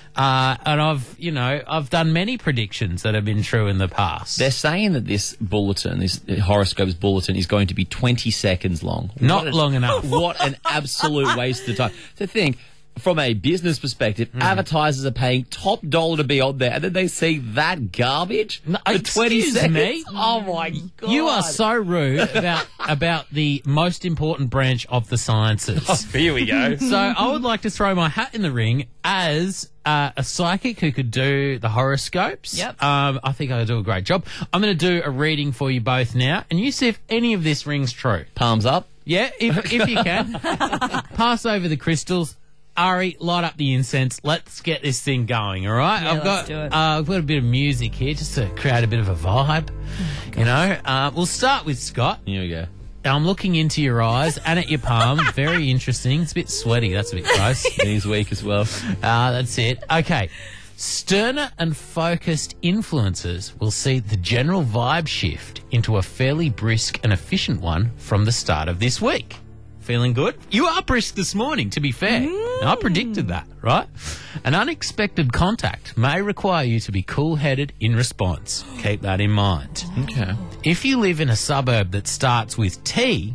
Uh, and I've, you know, I've done many predictions that have been true in the past. They're saying that this bulletin, this horoscopes bulletin, is going to be twenty seconds long. Not What long an- enough. What an absolute waste of time. To think, from a business perspective, advertisers are paying top dollar to be on there, and then they see that garbage No, for twenty excuse seconds. me? Oh my god! You are so rude about about the most important branch of the sciences. Here we go. So I would like to throw my hat in the ring as uh, a psychic who could do the horoscopes. Yep. Um, I think I do a great job. I'm going to do a reading for you both now, and you see if any of this rings true. Palms up. Yeah, if if you can. Pass over the crystals. Ari, light up the incense. Let's get this thing going, all right? Yeah, I've let's got do it. Uh, I've got a bit of music here just to create a bit of a vibe. Oh, you know, uh, we'll start with Scott. Here we go. I'm looking into your eyes and at your palm. Very interesting. It's a bit sweaty. That's a bit gross. He's weak as well. Ah, that's it. Okay. Sterner and focused influences will see the general vibe shift into a fairly brisk and efficient one from the start of this week. Feeling good? You are brisk this morning, to be fair. Mm. I predicted that, right? An unexpected contact may require you to be cool-headed in response. Keep that in mind. Okay. If you live in a suburb that starts with T,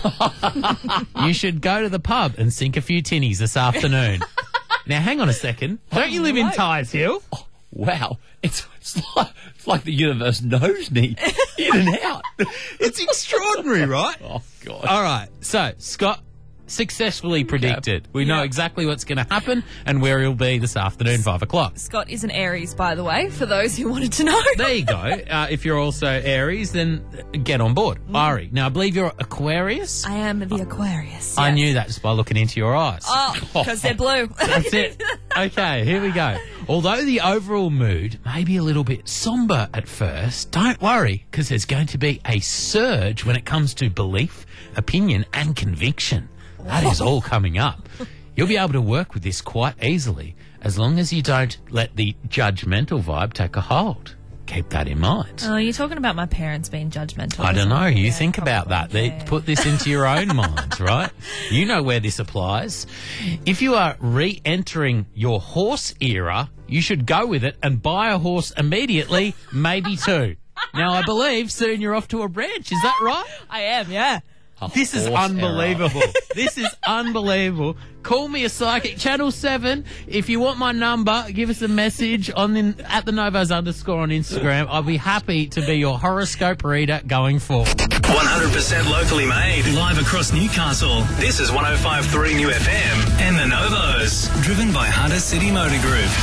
you should go to the pub and sink a few tinnies this afternoon. Now, hang on a second. Don't you live in Tyres Hill? Wow. It's, it's, like, it's like the universe knows me in and out. It's extraordinary, right? Oh, God. All right. So, Scott successfully predicted. We know Yeah. exactly what's going to happen and where he'll be this afternoon, five o'clock. Scott is an Aries, by the way, for those who wanted to know. There you go. Uh, if you're also Aries, then get on board. Ari. Now, I believe you're Aquarius. I am the Aquarius. I yes. knew that just by looking into your eyes. Oh, because they're blue. That's it. Okay, here we go. Although the overall mood may be a little bit somber at first, don't worry, because there's going to be a surge when it comes to belief, opinion, and conviction. That is all coming up. You'll be able to work with this quite easily, as long as you don't let the judgmental vibe take a hold. Keep that in mind. Oh, you're talking about my parents being judgmental. I don't know. You Yeah, think about that. probably, They yeah. Put this into your own mind, right? You know where this applies. If you are re-entering your horse era, you should go with it and buy a horse immediately, maybe two. Now, I believe soon you're off to a ranch. Is that right? I am, yeah. This is horse unbelievable. This is unbelievable. Call me a psychic. Channel seven. If you want my number, give us a message on the, at the Novos underscore on Instagram. I'll be happy to be your horoscope reader going forward. one hundred percent locally made, live across Newcastle. This is one oh five point three New F M and the Novos, driven by Hunter City Motor Group.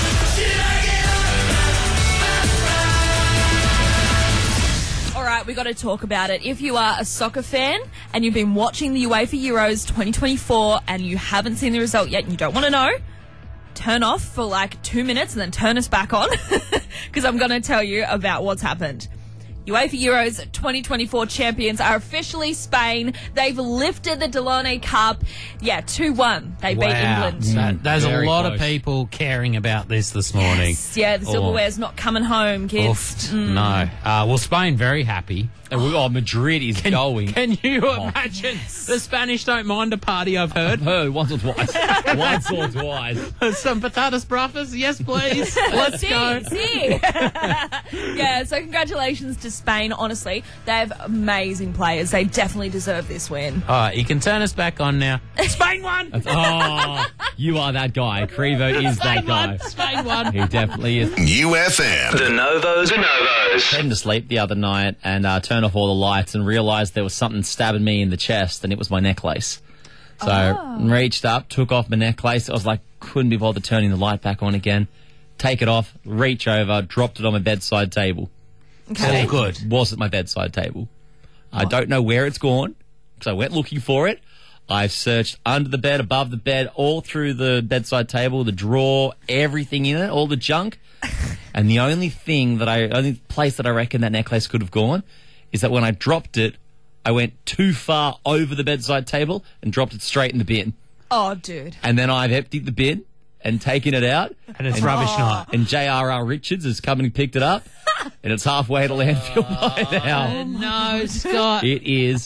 All right, we got to talk about it. If you are a soccer fan and you've been watching the UEFA Euros twenty twenty-four and you haven't seen the result yet and you don't want to know, turn off for like two minutes and then turn us back on because I'm going to tell you about what's happened. UEFA Euros twenty twenty-four champions are officially Spain. They've lifted the Delone Cup. Yeah, two one. They beat England. That, there's Very a lot close. of people caring about this this morning. Yeah, the Oh. silverware's not coming home, kids. Oofed. No. Uh, well, Spain very happy. And we, oh, Madrid is going. Can you imagine? The Spanish don't mind a party, I've heard. Oh, once or twice. Once or twice. Some patatas bravas, yes, please. Let's See, go. see. Yeah, so congratulations to Spain. Honestly, they have amazing players. They definitely deserve this win. All right, you can turn us back on now. Spain won. Oh, you are that guy. Crevo is that Spain guy. won. Spain won. He definitely is. U F M. The Novos, the Novos. Heading to sleep the other night and uh, turned off all the lights and realised there was something stabbing me in the chest, and it was my necklace. So I reached up, took off my necklace. I was like, couldn't be bothered turning the light back on again. Take it off, reach over, dropped it on my bedside table. All good. Was at my bedside table. I don't know where it's gone because I went looking for it. I've searched under the bed, above the bed, all through the bedside table, the drawer, everything in it, all the junk. And the only thing that I, only place that I reckon that necklace could have gone is that when I dropped it, I went too far over the bedside table and dropped it straight in the bin. Oh, dude. And then I've emptied the bin and taken it out. And it's rubbish night. And J R R Richards has come and picked it up. And it's halfway to landfill by now. No, Scott. It is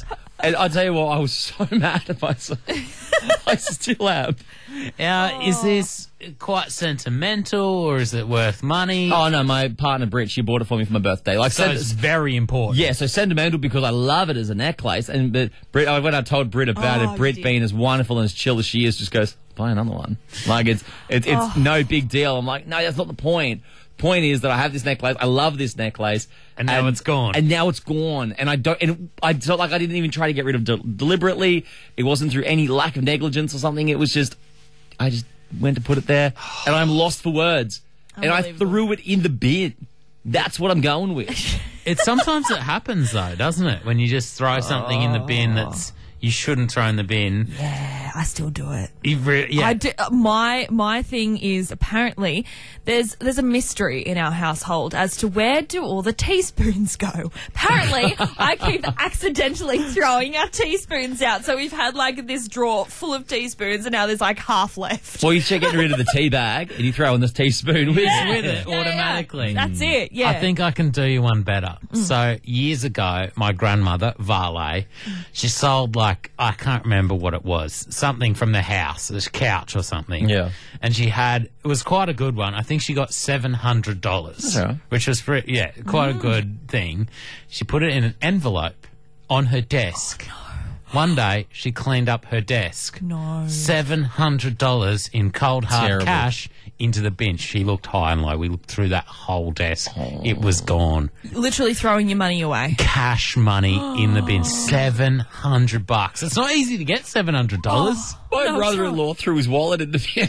And I tell you what, I was so mad at myself. I still am. Uh, Is this quite sentimental, or is it worth money? Oh no, my partner Britt, she bought it for me for my birthday. Like, so sen- it's very important. yeah, so sentimental because I love it as a necklace. And but Britt, uh, when I told Britt about Oh, it, Britt you did. being as wonderful and as chill as she is, just goes, buy another one. Like it's it's it's Oh. no big deal. I'm like, no, that's not the point. Point is that I have this necklace. I love this necklace, And now it's gone. And now it's gone. And I don't. And I felt like I didn't even try to get rid of it deliberately. It wasn't through any lack of negligence or something. It was just, I just went to put it there, and I'm lost for words. And I Unbelievable. threw it in the bin. That's what I'm going with. It sometimes it happens though, doesn't it? When you just throw something in the bin that's you shouldn't throw in the bin. Yeah, I still do it. You re- yeah. I do, uh, my my thing is apparently there's there's a mystery in our household as to where do all the teaspoons go. Apparently, I keep accidentally throwing our teaspoons out. So we've had like this drawer full of teaspoons, and now there's like half left. Well, you should get rid of the tea bag, and you throw in this teaspoon with, Yeah. with it Yeah, automatically. yeah. That's it. Yeah. I think I can do you one better. So years ago, my grandmother, Varley, she sold like, I can't remember what it was, something from the house, this couch or something. Yeah. And she had, it was quite a good one. I think she got seven hundred dollars, That's all right. which was, pretty, yeah, quite a good thing. She put it in an envelope on her desk. One day, she cleaned up her desk. No. seven hundred dollars in cold hard Terrible. cash into the bin. She looked high and low. We looked through that whole desk. It was gone. Literally throwing your money away. Cash money in the bin. seven hundred bucks. It's not easy to get seven hundred dollars. My No, brother-in-law threw his wallet in the bin.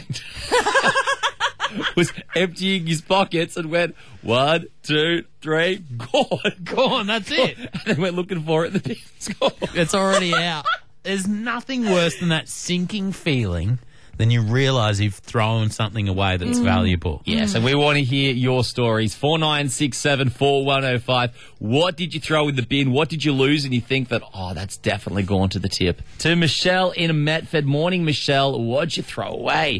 Was emptying his pockets and went, one, two, three, gone. Gone, that's it. And then went looking for it, and the bin's gone. It's already out. There's nothing worse than that sinking feeling then you realise you've thrown something away that's valuable. Yes, and we want to hear your stories. four nine six seven four one oh five. What did you throw in the bin? What did you lose? And you think that, oh, that's definitely gone to the tip. To Michelle in Metford. Morning, Michelle. What'd you throw away?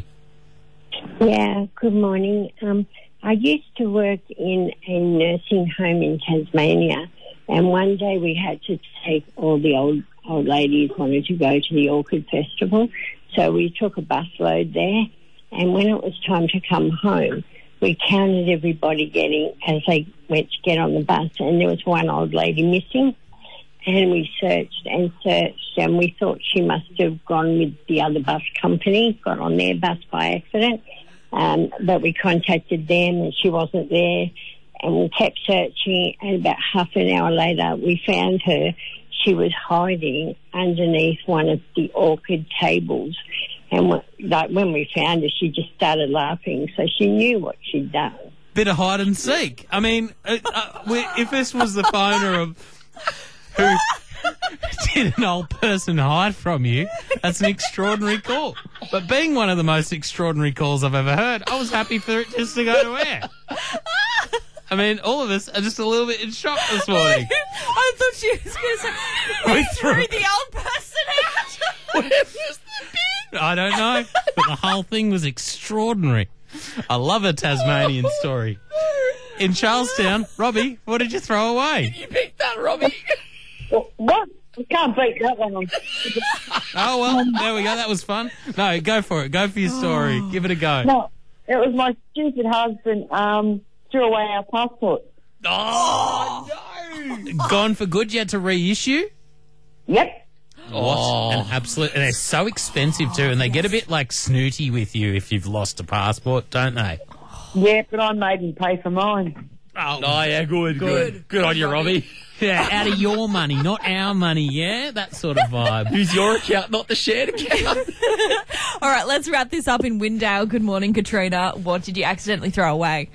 Yeah, good morning. Um, I used to work in a nursing home in Tasmania, and one day we had to take all the old old ladies wanted to go to the Orchid Festival, so we took a busload there, and when it was time to come home, we counted everybody getting as they went to get on the bus, and there was one old lady missing, and we searched and searched, and we thought she must have gone with the other bus company, got on their bus by accident, um, but we contacted them and she wasn't there, and we kept searching, and about half an hour later we found her. She was hiding underneath one of the orchid tables, and when, like when we found her, she just started laughing, so she knew what she'd done. Bit of hide and seek. I mean, uh, uh, we, if this was the phoner of who did an old person hide from you, that's an extraordinary call. But being one of the most extraordinary calls I've ever heard, I was happy for it just to go to air. I mean, all of us are just a little bit in shock this morning. I thought she was going to say, we threw the old person out. Where was the bin? I don't know, but the whole thing was extraordinary. I love a Tasmanian story. In Charlestown, Robbie, what did you throw away? You picked that, Robbie. What? You can't beat that one. Oh, well, there we go. That was fun. No, go for it. Go for your story. Give it a go. No, it was my stupid husband um, threw away our passport. Oh, no. Gone for good? You had to reissue? Yep. What an absolute... And they're so expensive too, and they get a bit like snooty with you if you've lost a passport, don't they? Yeah, but I made him pay for mine. Oh, Oh, yeah, good, good. Good on you, Robbie. yeah, out of your money, not our money, yeah? That sort of vibe. Use your account, not the shared account. All right, let's wrap this up in Windale. Good morning, Katrina. What did you accidentally throw away?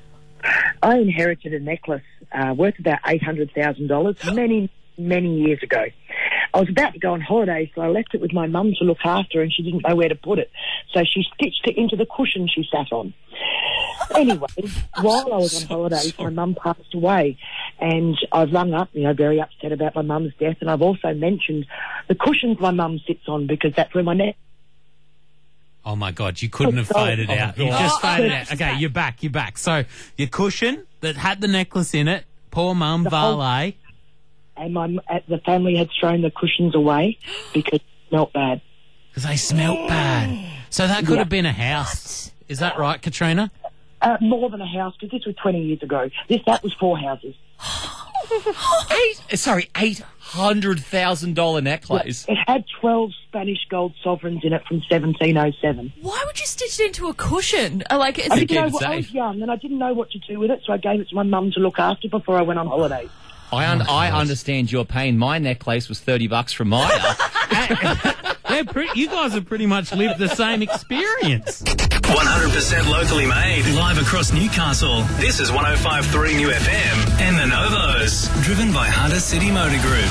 I inherited a necklace uh, worth about eight hundred thousand dollars many, many years ago. I was about to go on holiday, so I left it with my mum to look after, and she didn't know where to put it. So she stitched it into the cushion she sat on. Anyway, while I was on holiday, my mum passed away, and I've rung up, you know, very upset about my mum's death, and I've also mentioned the cushions my mum sits on because that's where my neck. Oh, my God, you couldn't have Oh, faded oh, out. my You God. just Oh, faded oh, out. she's Okay, back. you're back, you're back. So your cushion that had the necklace in it, poor mum, The whole- Varley. and my uh, the family had thrown the cushions away because it smelt bad. Because they smelt bad. So that could Yeah. have been a house. Is that right, Katrina? Uh, more than a house, because this was twenty years ago. This That was four houses. Eight, sorry, eight hundred thousand dollar necklace. It had twelve Spanish gold sovereigns in it from seventeen oh seven. Why would you stitch it into a cushion? Uh, Like, is I it didn't know it what, I was safe. young and I didn't know what to do with it, so I gave it to my mum to look after before I went on holiday. I un- I understand your pain. My necklace was thirty bucks from Maya. They're pretty, you guys have pretty much lived the same experience. one hundred percent locally made, live across Newcastle. This is one oh five point three New F M and the Novos, driven by Hunter City Motor Group.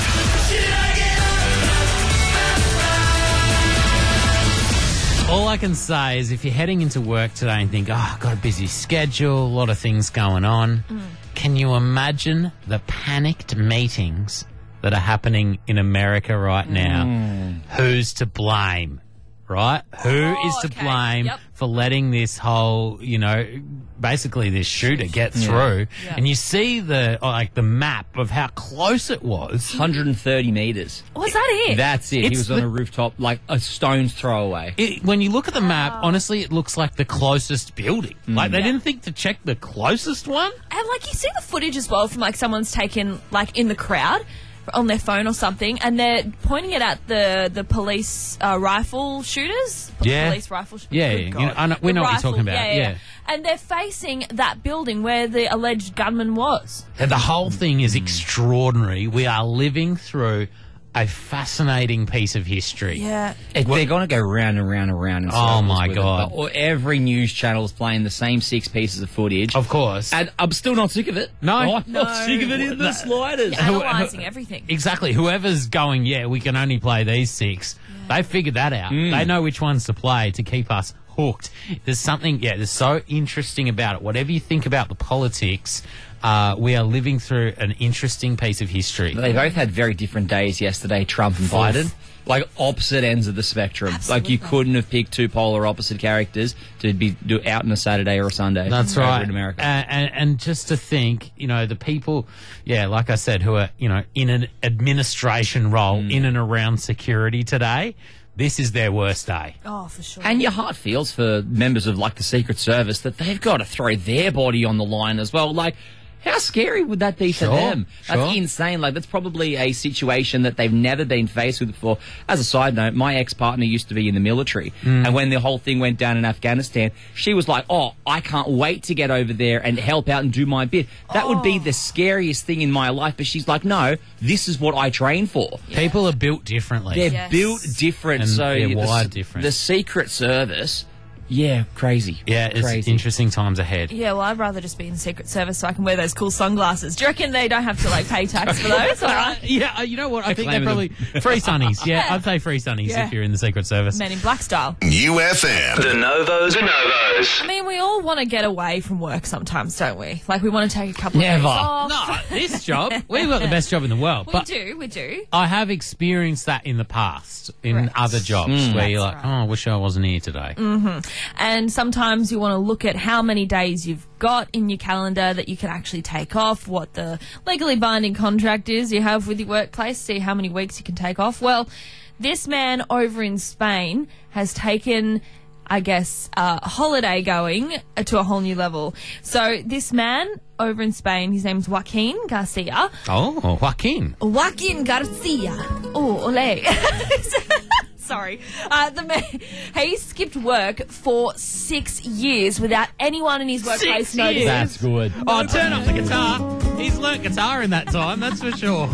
All I can say is if you're heading into work today and think, oh, I've got a busy schedule, a lot of things going on, Mm. can you imagine the panicked meetings that are happening in America right now? Who's to blame, right? Who Oh, is to okay. blame Yep. for letting this whole, you know, basically this shooter get through? Yeah. And you see the, like, the map of how close it was. one hundred thirty metres. Was that it? That's it. It's he was on the- a rooftop, like a stone's throw away. It, when you look at the map, honestly, it looks like the closest building. Like, they Yeah. didn't think to check the closest one. And like you see the footage as well from like someone's taken like in the crowd on their phone or something, and they're pointing it at the the police uh, rifle shooters. P- Yeah. Police rifle shooters. Yeah, Good yeah. God. You know, I know- we The know what you're rifle- talking about, Yeah, yeah, yeah. And they're facing that building where the alleged gunman was. And the whole thing is extraordinary. We are living through a fascinating piece of history. Yeah. It- they're going to go round and round and round. In Oh, circles my with it, God. but- or every news channel is playing the same six pieces of footage. Of course. And I'm still not sick of it. No. I'm No. not sick of it in the slightest. You're analysing everything. Exactly. Whoever's going, yeah, we can only play these six, they figured that out. They know which ones to play to keep us hooked. There's something, yeah, there's so interesting about it. Whatever you think about the politics, uh, we are living through an interesting piece of history. They both had very different days yesterday, Trump and Biden. Like opposite ends of the spectrum. Like you couldn't have picked two polar opposite characters to be do out on a Saturday or a Sunday. That's over right. in America. And, and, and just to think, you know, the people, yeah, like I said, who are, you know, in an administration role in and around security today, this is their worst day. Oh, for sure. And your heart feels for members of like the Secret Service that they've got to throw their body on the line as well. Like, how scary would that be for Sure, them? That's sure. insane. Like, that's probably a situation that they've never been faced with before. As a side note, my ex-partner used to be in the military. Mm. And when the whole thing went down in Afghanistan, she was like, oh, I can't wait to get over there and help out and do my bit. That would be the scariest thing in my life. But she's like, no, this is what I train for. People are built differently. They're Yes. built different. And so they're the- wired different. The Secret Service, yeah, crazy. Yeah, it's crazy. interesting times ahead. Yeah, well, I'd rather just be in Secret Service so I can wear those cool sunglasses. Do you reckon they don't have to like pay tax for those? All right. Yeah, uh, you know what? I think they're claiming probably free sunnies. Yeah, I'd say free sunnies Yeah. if you're in the Secret Service. Men in Black style. U F M. The Novos, the Novos. I mean, we all want to get away from work sometimes, don't we? Like, we want to take a couple Never. of days off. No, this job, we've got the best job in the world. We but do, we do. I have experienced that in the past in Correct. other jobs where you're like, That's right. oh, I wish I wasn't here today. And sometimes you want to look at how many days you've got in your calendar that you can actually take off, what the legally binding contract is you have with your workplace, see how many weeks you can take off. Well, this man over in Spain has taken, I guess, uh, holiday going to a whole new level. So this man over in Spain, his name's Joaquin Garcia. Oh, Joaquin. Joaquin Garcia. Oh, ole. Sorry. Uh, the man, he skipped work for six years without anyone in his workplace Six noticing. years? That's good. Oh, turn up the guitar. He's learnt guitar in that time, that's for sure.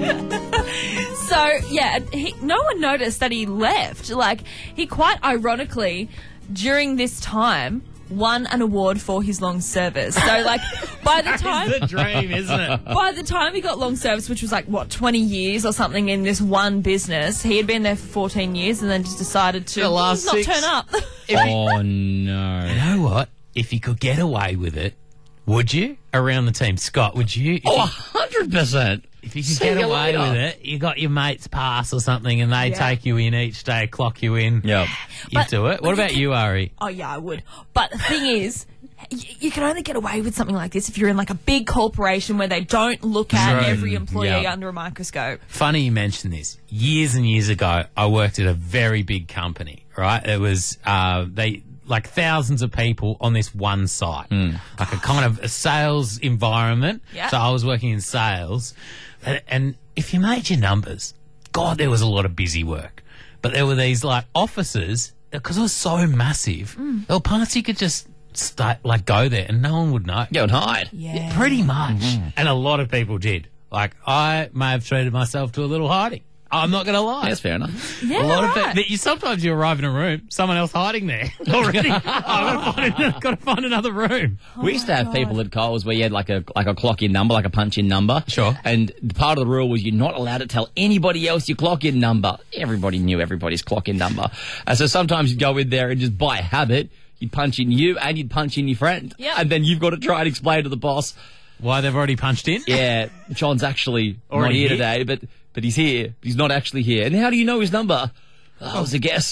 So, yeah, he, no one noticed that he left. Like, he quite ironically, during this time, won an award for his long service. So, like, by the time... It's the dream, isn't it? By the time he got long service, which was like, what, twenty years or something in this one business, he had been there for fourteen years and then just decided to The last not six. turn up. Oh, no. You know what? If you could get away with it, would you? Around the team. Scott, would you? If Oh, you, one hundred percent. if you could see get you away later. with it, you got your mate's pass or something and they Yeah. take you in each day, clock you in. Yep. You But- do it. What but you about can- you, Ari? Oh, yeah, I would. But the thing is, y- you can only get away with something like this if you're in like a big corporation where they don't look at True. every employee Yeah. under a microscope. Funny you mentioned this. Years and years ago, I worked at a very big company, right? It was, uh, they, like thousands of people on this one site, like a kind of a sales environment. Yeah. So I was working in sales. And, and if you made your numbers, God, there was a lot of busy work. But there were these like offices, because it was so massive, there were parts you could just start, like go there and no one would know. Go and hide. Yeah. Pretty much. And a lot of people did. Like, I may have treated myself to a little hiding. I'm not going to lie. That's fair enough. Yeah, a lot right. of pe- but you sometimes you arrive in a room, someone else hiding there already. oh, I've got to find, got to find another room. We used to have people at Coles where you had like a like a clock in number, like a punch in number. Sure. And part of the rule was you're not allowed to tell anybody else your clock in number. Everybody knew everybody's clock in number. And so sometimes you'd go in there and just by habit, you'd punch in you and you'd punch in your friend. Yep. And then you've got to try and explain to the boss, Why, they've already punched in? yeah, John's actually not Already here here? today, but but he's here. He's not actually here. And how do you know his number? Oh, it was a guess.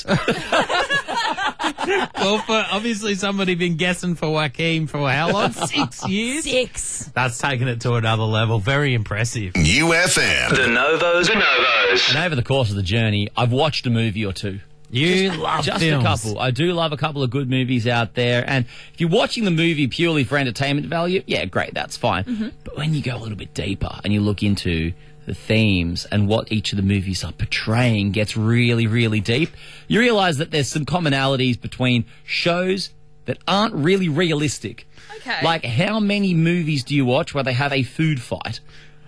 Well, for obviously somebody been guessing for Joaquin for how long? Six years? Six. That's taken it to another level. Very impressive. U F M. The Novos, the Novos. And over the course of the journey, I've watched a movie or two. You love Just films. a couple. I do love a couple of good movies out there. And if you're watching the movie purely for entertainment value, yeah, great, that's fine. Mm-hmm. But when you go a little bit deeper and you look into the themes and what each of the movies are portraying gets really, really deep, you realise that there's some commonalities between shows that aren't really realistic. Okay. Like, how many movies do you watch where they have a food fight?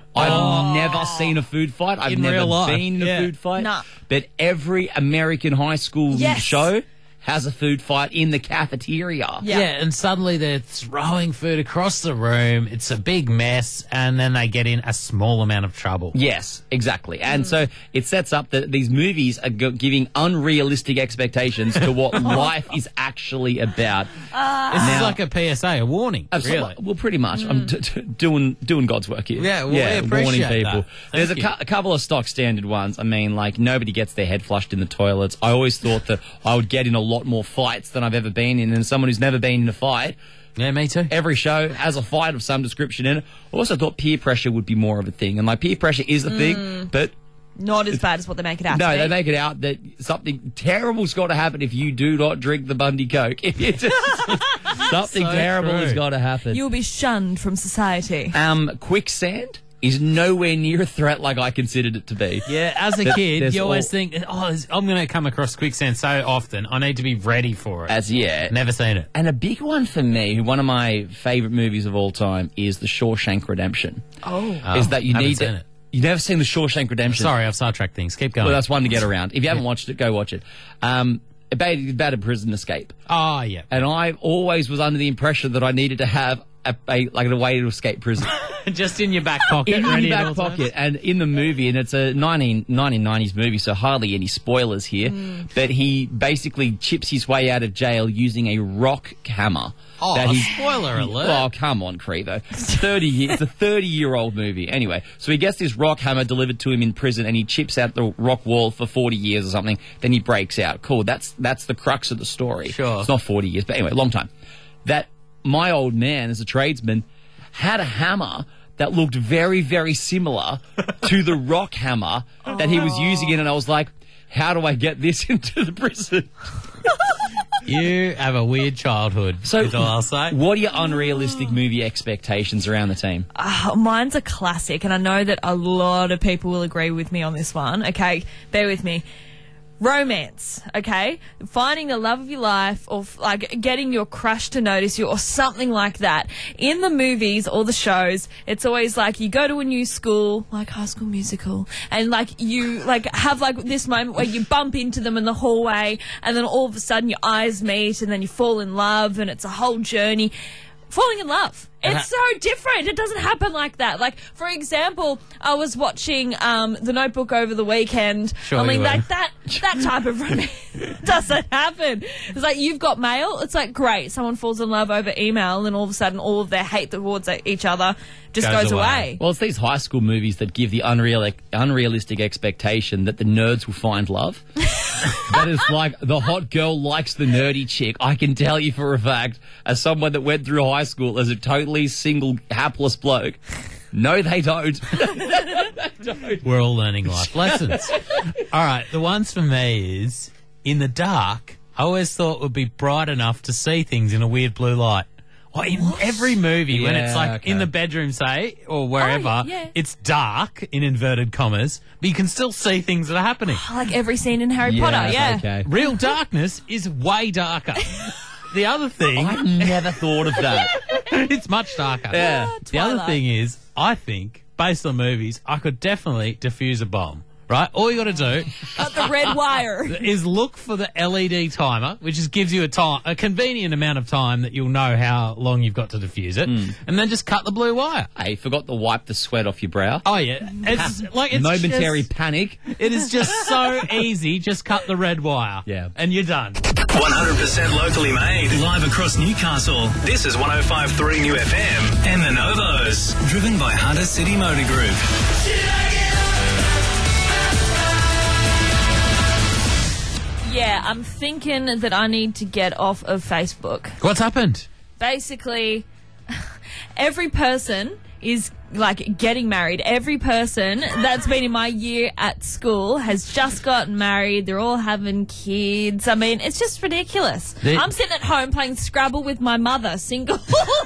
I've never seen a food fight. I've In never real life, been in yeah. a food fight. Nah. But every American high school Yes. show has a food fight in the cafeteria. Yeah. Yeah, and suddenly they're throwing food across the room. It's a big mess, and then they get in a small amount of trouble. Yes, exactly. And so it sets up that these movies are go- giving unrealistic expectations to what life is actually about. This Now- is like a P S A, a warning. Absolutely. Really. Well, pretty much. I'm d- d- doing doing God's work here. Yeah, well, we warning appreciate people. that. There's a, Thank cou- a couple of stock standard ones. I mean, like, nobody gets their head flushed in the toilets. I always thought that I would get in a lot more fights than I've ever been in. And someone who's never been in a fight, Yeah, me too. every show has a fight of some description in it. I also thought peer pressure would be more of a thing. And, like, peer pressure is the thing, but Not as bad as what they make it out no, to be. they make it out that something terrible's got to happen if you do not drink the Bundy Coke. If you just, something So terrible true. has got to happen. You'll be shunned from society. Um, quicksand is nowhere near a threat like I considered it to be. Yeah, as a There- kid, there's you always all- think, oh, there's- I'm going to come across quicksand so often. I need to be ready for it. As yeah. Never seen it. And a big one for me, one of my favourite movies of all time, is The Shawshank Redemption. Oh. is that you haven't need seen to, it. You've never seen The Shawshank Redemption? Sorry, I've sidetracked things. Keep going. Well, that's one to get around. If you haven't watched it, go watch it. Um, about, about a prison escape. oh, yeah. And I always was under the impression that I needed to have a, a like a way to escape prison. Just in your back pocket. in ready your at back all pocket. times. And in the movie, and it's a nineteen, nineteen nineties movie, so hardly any spoilers here, but he basically chips his way out of jail using a rock hammer. Oh, that he- spoiler alert. Oh, come on, Crevo. thirty years, it's a thirty-year-old movie. Anyway, so he gets this rock hammer delivered to him in prison, and he chips out the rock wall for forty years or something. Then he breaks out. Cool, that's that's the crux of the story. Sure. It's not forty years, but anyway, long time. That my old man, as a tradesman, had a hammer that looked very, very similar to the rock hammer that he was using it, and I was like, how do I get this into the prison? You have a weird childhood, So, is all I'll say. what are your unrealistic movie expectations around the team? Uh, mine's a classic, and I know that a lot of people will agree with me on this one. Okay, bear with me. Romance, okay? Finding the love of your life, or f- like getting your crush to notice you, or something like that. In the movies or the shows, it's always like you go to a new school, like High School Musical, and like you like have like this moment where you bump into them in the hallway, and then all of a sudden your eyes meet, and then you fall in love, and it's a whole journey. Falling in love. It's so different. It doesn't happen like that. Like, for example, I was watching um, The Notebook over the weekend. Sure I mean, you like were. that that type of romance doesn't happen. It's like you've got mail. It's like great. Someone falls in love over email, and all of a sudden, all of their hate towards each other just Goes goes, away. away. Well, it's these high school movies that give the unreal, unrealistic expectation that the nerds will find love. That is like the hot girl likes the nerdy chick. I can tell you for a fact, as someone that went through high school as a totally single, hapless bloke. No, they don't. They don't. We're all learning life lessons. All right, the ones for me is, in the dark, I always thought it would be bright enough to see things in a weird blue light. Well, in every movie, when it's Yeah, like okay. in the bedroom, say, or wherever, Oh, yeah. it's dark, in inverted commas, but you can still see things that are happening. Like every scene in Harry Potter, yeah. Okay. Real darkness is way darker. The other thing... I never thought of that. it's much darker. Yeah. The other Twilight. thing is, I think, based on movies, I could definitely defuse a bomb. Right? All you got to do Got the red wire. is look for the L E D timer, which just gives you a time, a convenient amount of time that you'll know how long you've got to defuse it, and then just cut the blue wire. Hey, forgot to wipe the sweat off your brow. Oh yeah, it's like it's Momentary just- panic. it is just so easy. Just cut the red wire, Yeah. and you're done. one hundred percent locally made, live across Newcastle. This is one oh five point three New F M and the Novos, driven by Hunter City Motor Group. Yeah, I'm thinking that I need to get off of Facebook. What's happened? Basically, every person is like getting married. Every person that's been in my year at school has just gotten married. They're all having kids. I mean, it's just ridiculous. They- I'm sitting at home playing Scrabble with my mother, single.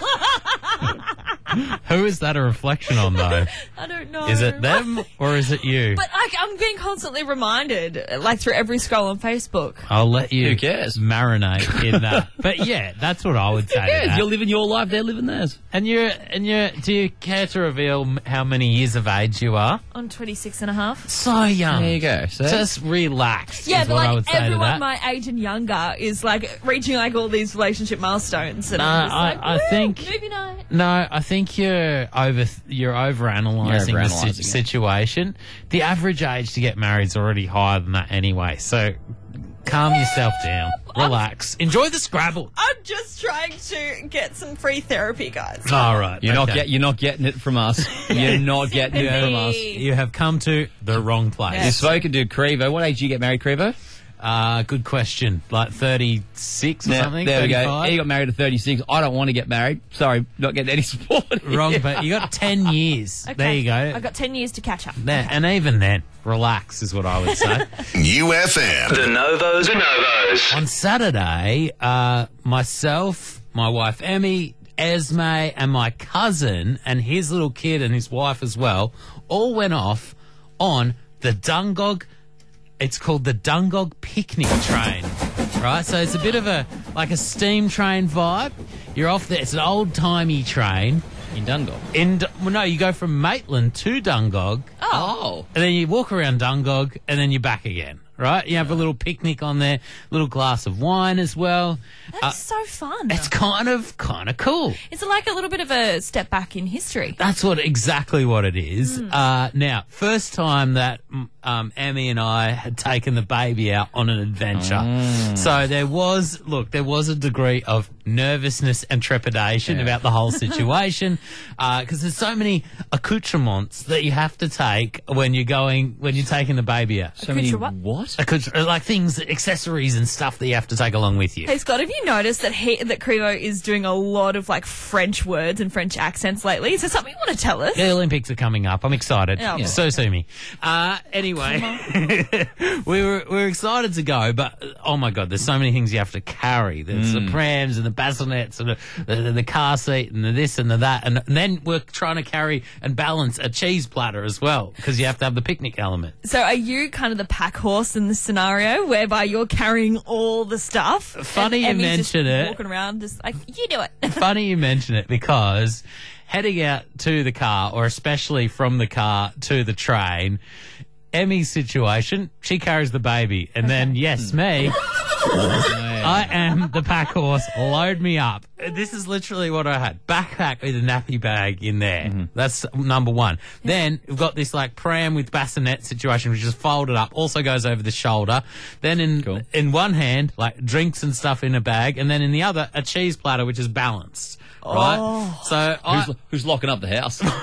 Who is that a reflection on, though? I don't know. Is it them or is it you? But like, I'm being constantly reminded, like through every scroll on Facebook. I'll let you Who cares? marinate in that. But yeah, that's what I would say. to Yes, that. you're living your life, they're living theirs. And you're, and you're, do you care to reveal m- how many years of age you are? I'm twenty-six and a half. So young. There you go. So Just relax. Yeah, is but what I would like say to everyone that. my age and younger is like reaching like all these relationship milestones. And No, I'm just I- like, I "Woo, think- movie night." No, I think you're over you're over analysing You're the si- overanalyzing it. situation. The average age to get married is already higher than that anyway. So calm yourself down, relax, enjoy the Scrabble. I'm just trying to get some free therapy, guys. All right, You're not okay. get you're not getting it from us. You're not getting it from us. Sympathy. You have come to the wrong place. You've spoken to Crevo. What age do you get married, Crevo? Uh, good question. Like thirty-six or Now, something? there we go. thirty-five? He got married at thirty-six. I don't want to get married. Sorry, not getting any support. Wrong, but you got ten years. Okay. There you go. I got ten years to catch up. There, and even then, relax is what I would say. U F M. The Novos, the Novos. On Saturday, uh, myself, my wife Emmy, Esme, and my cousin and his little kid and his wife as well all went off on the Dungog. It's called the Dungog Picnic Train, right? So it's a bit of a like a steam train vibe. You're off there. It's an old timey train. In Dungog. In D- well, no, you go from Maitland to Dungog, Oh. and then you walk around Dungog, and then you're back again. Right? You have a little picnic on there, little glass of wine as well. That's Uh, so fun. It's kind of kind of cool. It's like a little bit of a step back in history. That's what exactly what it is. Uh, now, first time that mm, um, Emmy and I had taken the baby out on an adventure. So there was, look, there was a degree of nervousness and trepidation about the whole situation because there's so many accoutrements that you have to take when you're going, when you're taking the baby out. So many Accoutre- what? Accoutre- like things, accessories and stuff that you have to take along with you. Hey Scott, have you noticed that he that Crevo is doing a lot of like French words and French accents lately? Is there something you want to tell us? The Olympics are coming up. I'm excited. Yeah, Yeah. of So sue me. Uh, anyway, we were we were excited to go, but oh my god, there's so many things you have to carry. There's the prams and the bassinets and the, the, the car seat and the this and the that, and, and then we're trying to carry and balance a cheese platter as well because you have to have the picnic element. So are you kind of the pack horse in this scenario whereby you're carrying all the stuff? Funny and you Emmy's just mention it. Walking around just like, you do it. Funny you mention it because heading out to the car, or especially from the car to the train, Emmy's situation, she carries the baby. And then, yes, me, I am the pack horse. Load me up. This is literally what I had. Backpack with a nappy bag in there. That's number one. Then we've got this like pram with bassinet situation, which is folded up, also goes over the shoulder. Then in Cool. in one hand, like drinks and stuff in a bag. And then in the other, a cheese platter, which is balanced. right? Oh. So Who's, I, who's locking up the house? the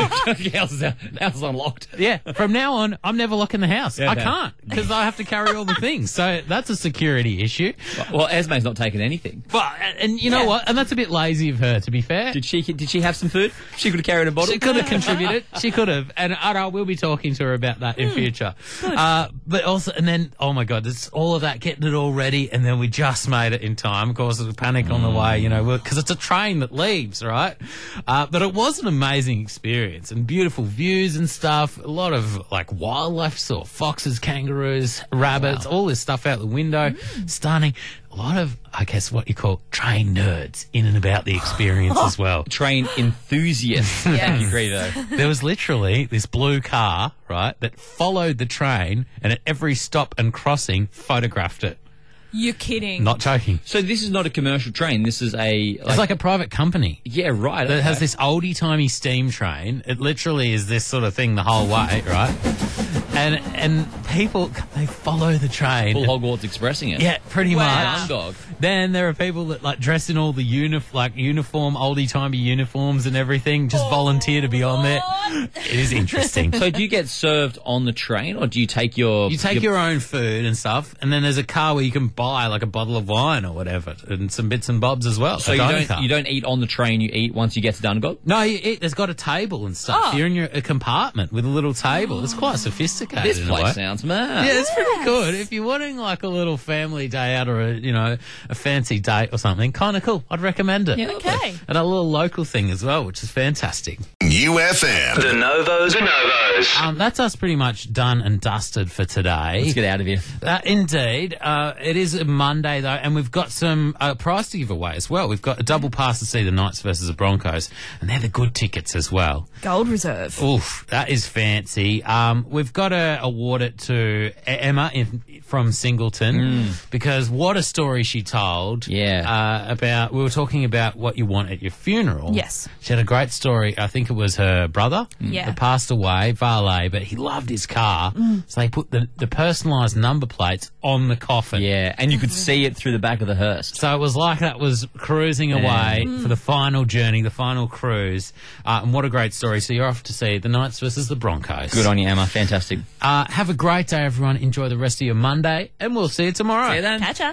house is, out, the house is unlocked. yeah, from now on, I'm never locking the house. Yeah, I okay. can't because I have to carry all the things. So that's a security issue. Well, Esme's not taking anything. But and you know Yeah. what? And that's a bit lazy of her, to be fair. Did she Did she have some food? She could have carried a bottle. She could have contributed. She could have, and I know we'll be talking to her about that in future. Uh, but also, and then, oh my God, it's all of that getting it all ready, and then we just made it in time. Of course, there was panic on the way, you know, because it's a train that leaves, right? Uh, but it was an amazing experience and beautiful views and stuff. A lot of like wildlife, saw foxes, kangaroos, rabbits, all this stuff out the window, stunning. A lot of, I guess, what you call train nerds in and about the experience as well. Train enthusiasts. Thank you, Greedo. There was literally this blue car, right, that followed the train and at every stop and crossing photographed it. You're kidding. Not joking. So this is not a commercial train. This is a... Like, It's like a private company yeah, right. that has okay. this oldie-timey steam train. It literally is this sort of thing the whole way, right? And and people, they follow the train. Full Hogwarts expressing it. Yeah, pretty Wow. much. Dog. Then there are people that like dress in all the uni- like uniform, oldie timey uniforms and everything, just volunteer to be on there. It is interesting. So do you get served on the train, or do you take your... You take your own food and stuff, and then there's a car where you can buy like a bottle of wine or whatever, and some bits and bobs as well. So A you dining don't car. you don't eat on the train. You eat once you get to Dungog. No, you eat, there's got a table and stuff. Oh. You're in your a compartment with a little table. It's quite sophisticated. This in a way. place sounds mad. Yeah, it's pretty good. If you're wanting like a little family day out or a you know a fancy date or something, kind of cool. I'd recommend it. Yeah, Okay. And a little local thing as well, which is fantastic. U F M. The Novos. The Novos. Um, that's us pretty much done and dusted for today. Let's get out of here. Uh, indeed. Uh, it is a Monday, though, and we've got some uh, prize to give away as well. We've got a double pass to see the Knights versus the Broncos, and they're the good tickets as well. Gold reserve. Oof, that is fancy. Um, we've got to award it to Emma in, from Singleton because what a story she told. Yeah. Uh, about, we were talking about what you want at your funeral. Yes. She had a great story. I think it was her brother Yeah. that passed away, Varley, but he loved his car. So they put the, the personalised number plates on the coffin. Yeah, and you could see it through the back of the hearse. So it was like that was cruising away for the final journey, the final cruise. Uh, and what a great story. So you're off to see the Knights versus the Broncos. Good on you, Emma. Fantastic. Uh, have a great day, everyone. Enjoy the rest of your Monday, and we'll see you tomorrow. See you then. Catch ya.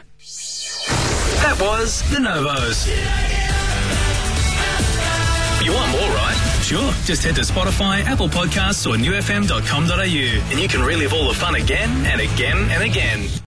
That was The Novos. You want more, right? Sure. Just head to Spotify, Apple Podcasts, or new f m dot com dot a u, and you can relive all the fun again and again and again.